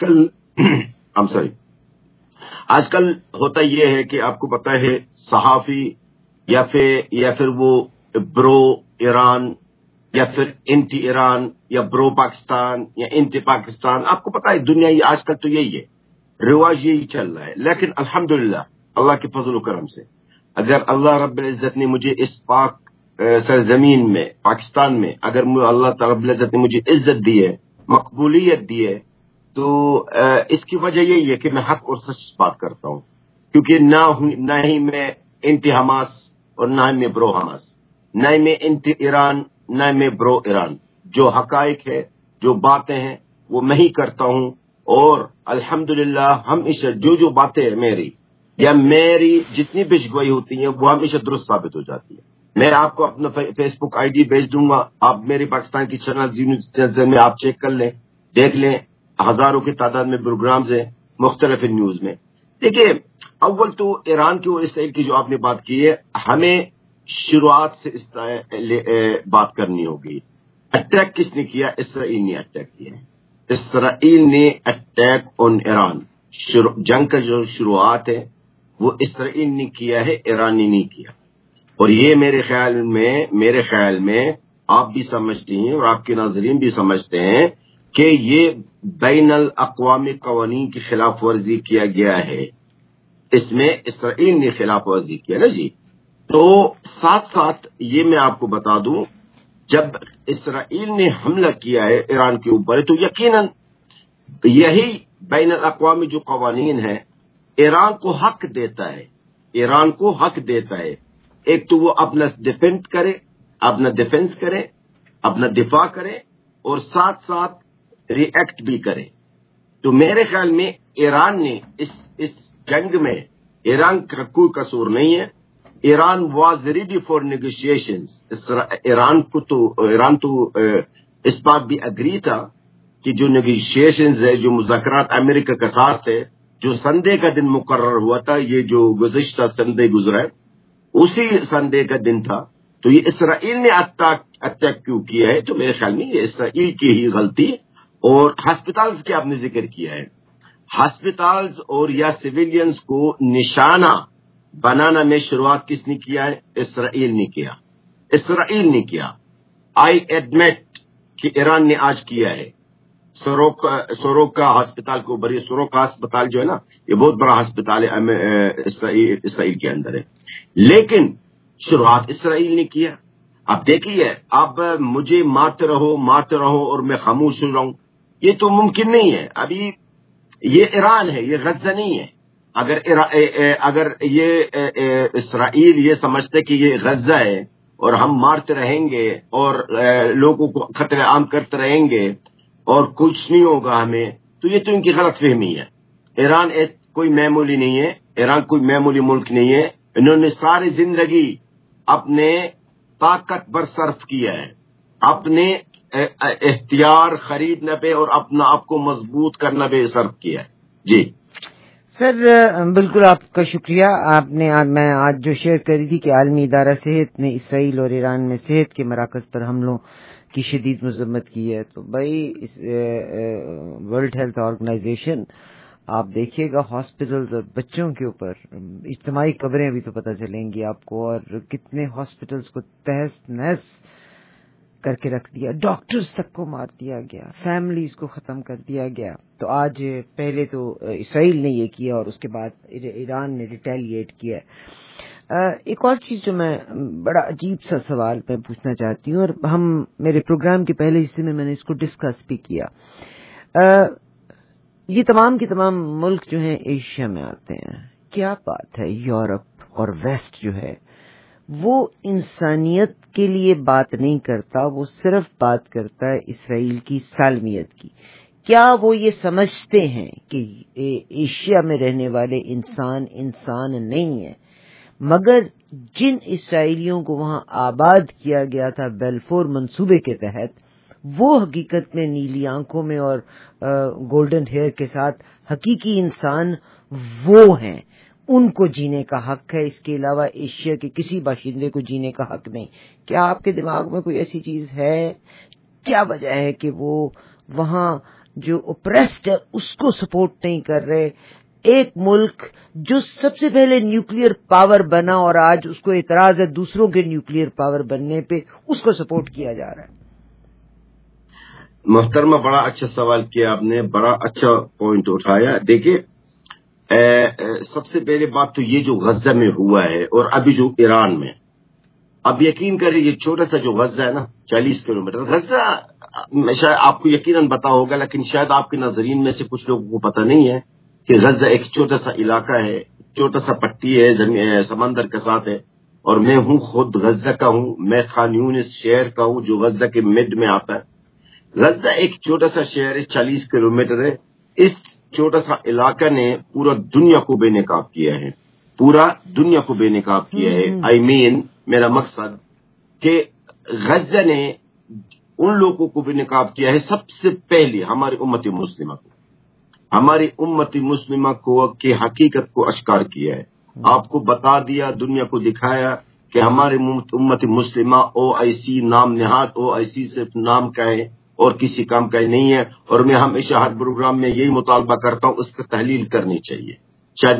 کل ہوتا یہ ہے کہ آپ کو پتا ہے صحافی یا پھر وہ برو ایران یا پھر انٹی ایران یا برو پاکستان یا انٹی پاکستان. آپ کو پتا ہے دنیا یہ آج کل تو یہی ہے، رواج یہی چل رہا ہے. لیکن الحمدللہ اللہ کے فضل و کرم سے اگر اللہ رب العزت نے مجھے اس پاک سرزمین میں پاکستان میں اگر اللہ رب العزت نے مجھے عزت دی ہے، مقبولیت دی ہے، تو اس کی وجہ یہی ہے کہ میں حق اور سچ بات کرتا ہوں. کیونکہ نہ ہی میں انٹی حماس اور نہ ہی میں برو حماس، نہ ہی میں انٹی ایران نہ میں برو ایران. جو حقائق ہے، جو باتیں ہیں، وہ میں ہی کرتا ہوں. اور الحمدللہ ہمیشہ جو باتیں ہیں میری یا میری جتنی بھی گوئی ہوتی ہیں وہ ہمیشہ درست ثابت ہو جاتی ہے. میں آپ کو اپنا فیس بک آئی ڈی بھیج دوں گا، آپ میری پاکستان کی چینل میں آپ چیک کر لیں، دیکھ لیں. ہزاروں کی تعداد میں پروگرامز ہیں مختلف نیوز میں. دیکھیے اول تو ایران کی اور اسرائیل کی جو آپ نے بات کی ہے، ہمیں شروعات سے اس طرح بات کرنی ہوگی. اٹیک کس نے کیا؟ اسرائیل نے اٹیک کیا. اسرائیل نے اٹیک آن ایران. جنگ کا جو شروعات ہے وہ اسرائیل نے کیا ہے، ایران نے نہیں کیا. اور یہ میرے خیال میں آپ بھی سمجھتے ہیں اور آپ کے ناظرین بھی سمجھتے ہیں کہ یہ بین الاقوامی قوانین کی خلاف ورزی کیا گیا ہے. اس میں اسرائیل نے خلاف ورزی کیا نا جی. تو ساتھ ساتھ یہ میں آپ کو بتا دوں، جب اسرائیل نے حملہ کیا ہے ایران کے اوپر تو یقیناً یہی بین الاقوامی جو قوانین ہیں ایران کو حق دیتا ہے. ایک تو وہ اپنا ڈیفینس کرے، اپنا دفاع کرے اور ساتھ ساتھ ری ایکٹ بھی کرے. تو میرے خیال میں ایران نے اس جنگ میں ایران کا کوئی قصور نہیں ہے. Iran was ready for negotiations. ایران تو اس بات بھی اگری تھا کہ جو نیگوشیشنز ہے، جو مذاکرات امریکہ کے ساتھ ہے، جو سنڈے کا دن مقرر ہوا تھا، یہ جو گزشتہ سنڈے گزرا ہے اسی سنڈے کا دن تھا. تو یہ اسرائیل نے اٹیک کیوں کیا ہے؟ تو میرے خیال میں یہ اسرائیل کی ہی غلطی. اور ہسپتالز کی آپ نے ذکر کیا ہے، ہسپتالز اور یا سویلینز کو نشانہ بنانا میں شروعات کس نے کیا ہے؟ اسرائیل نے کیا. آئی ایڈمٹ کہ ایران نے آج کیا ہے. سوروکا ہسپتال کو اوپر، یہ سوروکا ہسپتال جو ہے نا یہ بہت بڑا ہسپتال ہے اسرائیل کے اندر ہے، لیکن شروعات اسرائیل نے کیا. اب دیکھیے، اب مجھے مارتے رہو اور میں خاموش ہو رہا ہوں، یہ تو ممکن نہیں ہے. ابھی یہ ایران ہے، یہ غزہ نہیں ہے. اگر یہ اسرائیل یہ سمجھتے کہ یہ غزہ ہے اور ہم مارتے رہیں گے اور لوگوں کو خطرے عام کرتے رہیں گے اور کچھ نہیں ہوگا ہمیں، تو یہ تو ان کی غلط فہمی ہے. ایران کوئی معمولی نہیں ہے، ایران کوئی معمولی ملک نہیں ہے. انہوں نے ساری زندگی اپنے طاقت پر صرف کیا ہے، اپنے اختیار خریدنے پہ اور اپنا آپ کو مضبوط کرنے پہ صرف کیا ہے. جی سر، بالکل آپ کا شکریہ. آپ نے میں آج جو شیئر کری تھی کہ عالمی ادارہ صحت نے اسرائیل اور ایران میں صحت کے مراکز پر حملوں کی شدید مذمت کی ہے. تو بھائی ورلڈ ہیلتھ آرگنائزیشن، آپ دیکھیے گا ہاسپٹلز اور بچوں کے اوپر اجتماعی قبریں بھی تو پتہ چلیں گی آپ کو، اور کتنے ہاسپٹلز کو تہس نہس کر کے رکھ دیا، ڈاکٹرز تک کو مار دیا گیا، فیملیز کو ختم کر دیا گیا. تو آج پہلے تو اسرائیل نے یہ کیا اور اس کے بعد ایران نے ریٹیلیٹ کیا. ایک اور چیز جو میں بڑا عجیب سا سوال میں پوچھنا چاہتی ہوں، اور میرے پروگرام کے پہلے حصے میں نے اس کو ڈسکس بھی کیا. یہ تمام کے تمام ملک جو ہیں ایشیا میں آتے ہیں. کیا بات ہے، یورپ اور ویسٹ جو ہے وہ انسانیت کے لیے بات نہیں کرتا، وہ صرف بات کرتا ہے اسرائیل کی سالمیت کی. کیا وہ یہ سمجھتے ہیں کہ ایشیا میں رہنے والے انسان نہیں ہیں، مگر جن اسرائیلیوں کو وہاں آباد کیا گیا تھا بیلفور منصوبے کے تحت، وہ حقیقت میں نیلی آنکھوں میں اور گولڈن ہیئر کے ساتھ حقیقی انسان وہ ہیں. ان کو جینے کا حق ہے، اس کے علاوہ ایشیا کے کسی باشندے کو جینے کا حق نہیں. کیا آپ کے دماغ میں کوئی ایسی چیز ہے؟ کیا وجہ ہے کہ وہ وہاں جو اوپریسڈ ہے اس کو سپورٹ نہیں کر رہے؟ ایک ملک جو سب سے پہلے نیوکلیئر پاور بنا اور آج اس کو اعتراض ہے دوسروں کے نیوکلیئر پاور بننے پہ، اس کو سپورٹ کیا جا رہا ہے. محترمہ بڑا اچھا سوال کیا آپ نے, بڑا اچھا پوائنٹ اٹھایا. دیکھیے سب سے پہلے بات تو یہ جو غزہ میں ہوا ہے اور ابھی جو ایران میں, اب یقین کریں یہ چھوٹا سا جو غزہ ہے نا 40 کلومیٹر, غزہ شاید آپ کو یقیناً پتا ہوگا لیکن شاید آپ کے ناظرین میں سے کچھ لوگوں کو پتا نہیں ہے کہ غزہ ایک چھوٹا سا علاقہ ہے, چھوٹا سا پٹی ہے سمندر کے ساتھ ہے. اور میں ہوں خود غزہ کا ہوں, میں خان یونس شہر کا ہوں جو غزہ کے مڈ میں آتا ہے. غزہ ایک چھوٹا سا شہر ہے, 40 کلومیٹر ہے. اس چھوٹا سا علاقہ نے پورا دنیا کو بے نقاب کیا ہے, پورا دنیا کو بے نقاب کیا ہے. میرا مقصد کہ غزہ نے ان لوگوں کو بے نقاب کیا ہے سب سے پہلے ہماری امت مسلمہ کو, ہماری امت مسلمہ کو کی حقیقت کو اشکار کیا ہے. آپ کو بتا دیا, دنیا کو دکھایا کہ ہماری امت مسلمہ OIC نام نہاد, OIC صرف نام کا ہے اور کسی کام کا نہیں ہے. اور میں ہمیشہ ہر پروگرام میں یہی مطالبہ کرتا ہوں, اس کا تحلیل کرنی چاہیے. شاید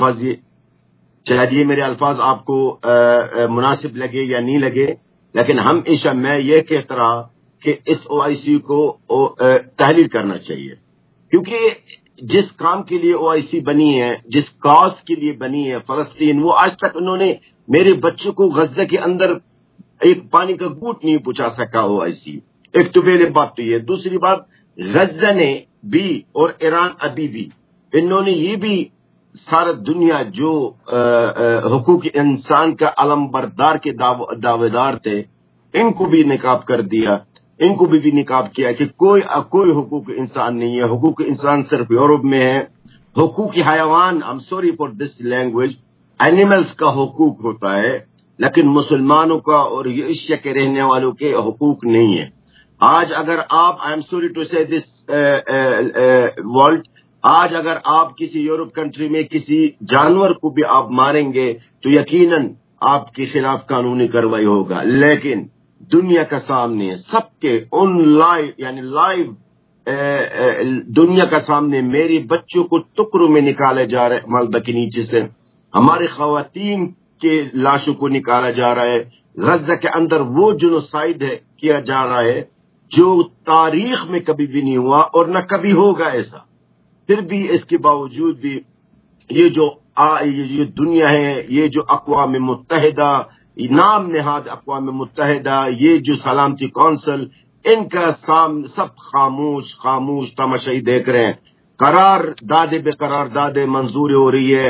یہ میرے الفاظ آپ کو مناسب لگے یا نہیں لگے, لیکن ہمیشہ میں یہ کہتا رہا کہ اس OIC کو تحلیل کرنا چاہیے, کیونکہ جس کام کے لیے OIC بنی ہے, جس کاز کے لیے بنی ہے فلسطین, وہ آج تک انہوں نے میرے بچوں کو غزہ کے اندر ایک پانی کا گھونٹ نہیں پہنچا سکا OIC. ایک تو پہلے بات تو یہ. دوسری بات, غزہ نے بھی اور ایران ابھی بھی انہوں نے یہ بھی سارا دنیا جو حقوق انسان کا علم بردار کے دعوے دار تھے ان کو بھی نقاب کر دیا, ان کو بھی نقاب کیا کہ کوئی حقوق انسان نہیں ہے. حقوق انسان صرف یورپ میں ہے. حقوق حیوان, I'm sorry for this language, animals کا حقوق ہوتا ہے, لیکن مسلمانوں کا اور ایشیا کے رہنے والوں کے حقوق نہیں ہے. آج اگر آپ I'm sorry to say this world, آج اگر آپ کسی یورپ کنٹری میں کسی جانور کو بھی آپ ماریں گے تو یقیناً آپ کے خلاف قانونی کارروائی ہوگا. لیکن دنیا کا سامنے سب کے لائیو دنیا کا سامنے میری بچوں کو ٹکڑوں میں نکالے جا رہے, ملبہ کے نیچے سے ہمارے خواتین کے لاشوں کو نکالا جا رہا ہے. غزہ کے اندر وہ جنوسائیڈ کیا جا رہا ہے جو تاریخ میں کبھی بھی نہیں ہوا اور نہ کبھی ہوگا ایسا. پھر بھی اس کے باوجود بھی یہ جو دنیا ہے, یہ جو اقوام متحدہ نام نہاد اقوام متحدہ, یہ جو سلامتی کونسل, ان کا سب خاموش تماشائی دیکھ رہے ہیں. قرار دادے بے قرار دادے منظور ہو رہی ہے,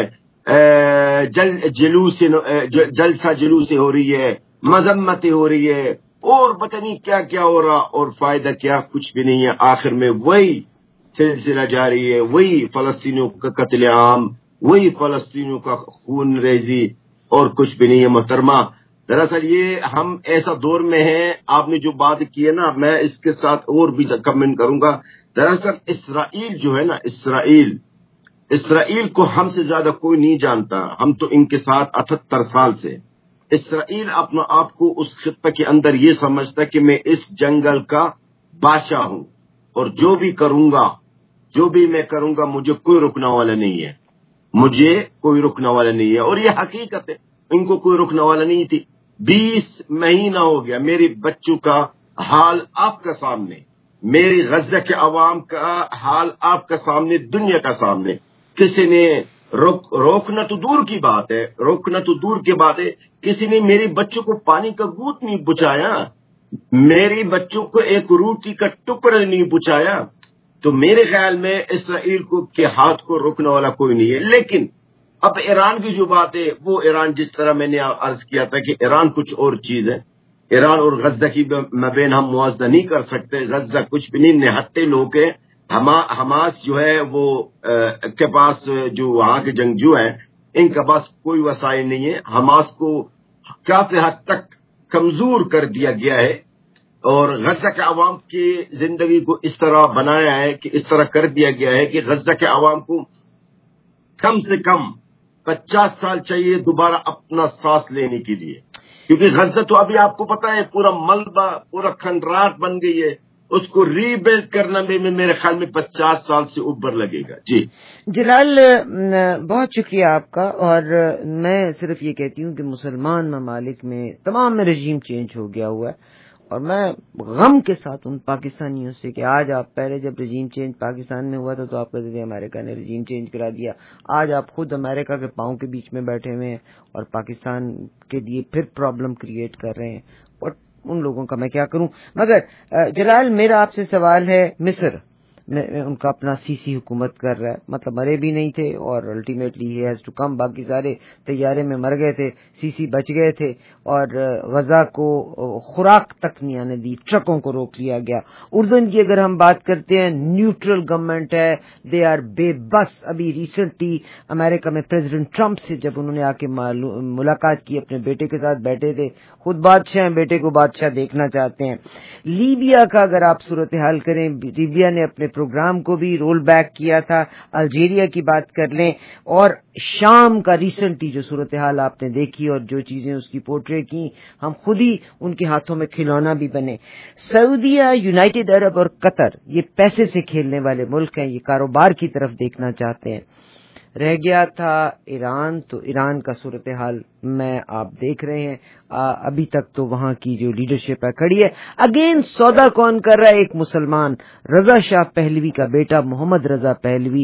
جلسہ جلوسیں ہو رہی ہے, مذمتیں ہو رہی ہے, اور پتہ نہیں کیا کیا ہو رہا, اور فائدہ کیا, کچھ بھی نہیں ہے. آخر میں وہی سلسلہ جاری ہے, وہی فلسطینیوں کا قتل عام, وہی فلسطینیوں کا خون ریزی, اور کچھ بھی نہیں ہے. محترمہ دراصل یہ ہم ایسا دور میں ہیں, آپ نے جو بات کی ہے نا, میں اس کے ساتھ اور بھی کمنٹ کروں گا. دراصل اسرائیل جو ہے نا, اسرائیل کو ہم سے زیادہ کوئی نہیں جانتا. ہم تو ان کے ساتھ 78 سال سے. اسرائیل اپنا آپ کو اس خطہ کے اندر یہ سمجھتا کہ میں اس جنگل کا بادشاہ ہوں, اور جو بھی میں کروں گا مجھے کوئی رکنا والا نہیں ہے, اور یہ حقیقت ہے, ان کو کوئی رکنا والا نہیں تھی. 20 مہینہ ہو گیا میرے بچوں کا حال آپ کا سامنے, میری غزہ کے عوام کا حال آپ کا سامنے, دنیا کا سامنے. کسی نے روکنا تو دور کی بات ہے, کسی نے میرے بچوں کو پانی کا گھونٹ نہیں پہنچایا, میری بچوں کو ایک روٹی کا ٹکڑا نہیں پہنچایا. تو میرے خیال میں اسرائیل کے ہاتھ کو روکنے والا کوئی نہیں ہے. لیکن اب ایران کی جو بات ہے, وہ ایران جس طرح میں نے عرض کیا تھا کہ ایران کچھ اور چیز ہے. ایران اور غزہ کی مابین ہم موازنہ نہیں کر سکتے. غزہ کچھ بھی نہیں, نہتے لوگ ہیں. حماس جو ہے وہ کے پاس جو وہاں کے جنگجو ہیں, ان کے پاس کوئی وسائل نہیں ہے. حماس کو کافی حد تک کمزور کر دیا گیا ہے, اور غزہ کے عوام کی زندگی کو اس طرح بنایا ہے کہ اس طرح کر دیا گیا ہے کہ غزہ کے عوام کو کم سے کم 50 سال چاہیے دوبارہ اپنا سانس لینے کے لیے, کیونکہ غزہ تو ابھی آپ کو پتا ہے پورا ملبہ, پورا کھنڈرات بن گئی ہے. اس کو ری بلڈ کرنے میں میرے خیال میں 50 سال سے اوپر لگے گا. جی جلال, بہت شکریہ آپ کا. اور میں صرف یہ کہتی ہوں کہ مسلمان ممالک میں تمام میں رجیم چینج ہو گیا ہوا ہے, اور میں غم کے ساتھ ان پاکستانیوں سے کہ آج آپ پہلے جب رجیم چینج پاکستان میں ہوا تھا تو آپ کہتے تھے امریکہ نے رجیم چینج کرا دیا، آج آپ خود امریکہ کے پاؤں کے بیچ میں بیٹھے ہوئے ہیں اور پاکستان کے لیے پھر پرابلم کریٹ کر رہے ہیں، اور ان لوگوں کا میں کیا کروں. مگر جلال میرا آپ سے سوال ہے، مصر میں ان کا اپنا سی حکومت کر رہا ہے، مطلب مرے بھی نہیں تھے اور ultimately he has to come, باقی سارے طیارے میں مر گئے تھے، سی بچ گئے تھے اور غزہ کو خوراک تک نہیں آنے دی، ٹرکوں کو روک لیا گیا. اردن کی اگر ہم بات کرتے ہیں نیوٹرل گورنمنٹ ہے، دے آر بے بس. ابھی ریسنٹلی امریکہ میں پریزیڈنٹ ٹرمپ سے جب انہوں نے آ کے ملاقات کی، اپنے بیٹے کے ساتھ بیٹھے تھے، خود بادشاہ ہیں، بیٹے کو بادشاہ دیکھنا چاہتے ہیں. لیبیا کا اگر آپ صورتحال کریں، لیبیا نے اپنے پروگرام کو بھی رول بیک کیا تھا. الجیریا کی بات کر لیں، اور شام کا ریسنٹلی جو صورتحال آپ نے دیکھی اور جو چیزیں اس کی پورٹری کی، ہم خود ہی ان کے ہاتھوں میں کھلونا بھی بنے. سعودیہ، یونائٹڈ عرب اور قطر یہ پیسے سے کھیلنے والے ملک ہیں، یہ کاروبار کی طرف دیکھنا چاہتے ہیں. رہ گیا تھا ایران، تو ایران کا صورتحال میں آپ دیکھ رہے ہیں، ابھی تک تو وہاں کی جو لیڈرشپ ہے کھڑی ہے. اگین سودا کون کر رہا ہے؟ ایک مسلمان، رضا شاہ پہلوی کا بیٹا محمد رضا پہلوی،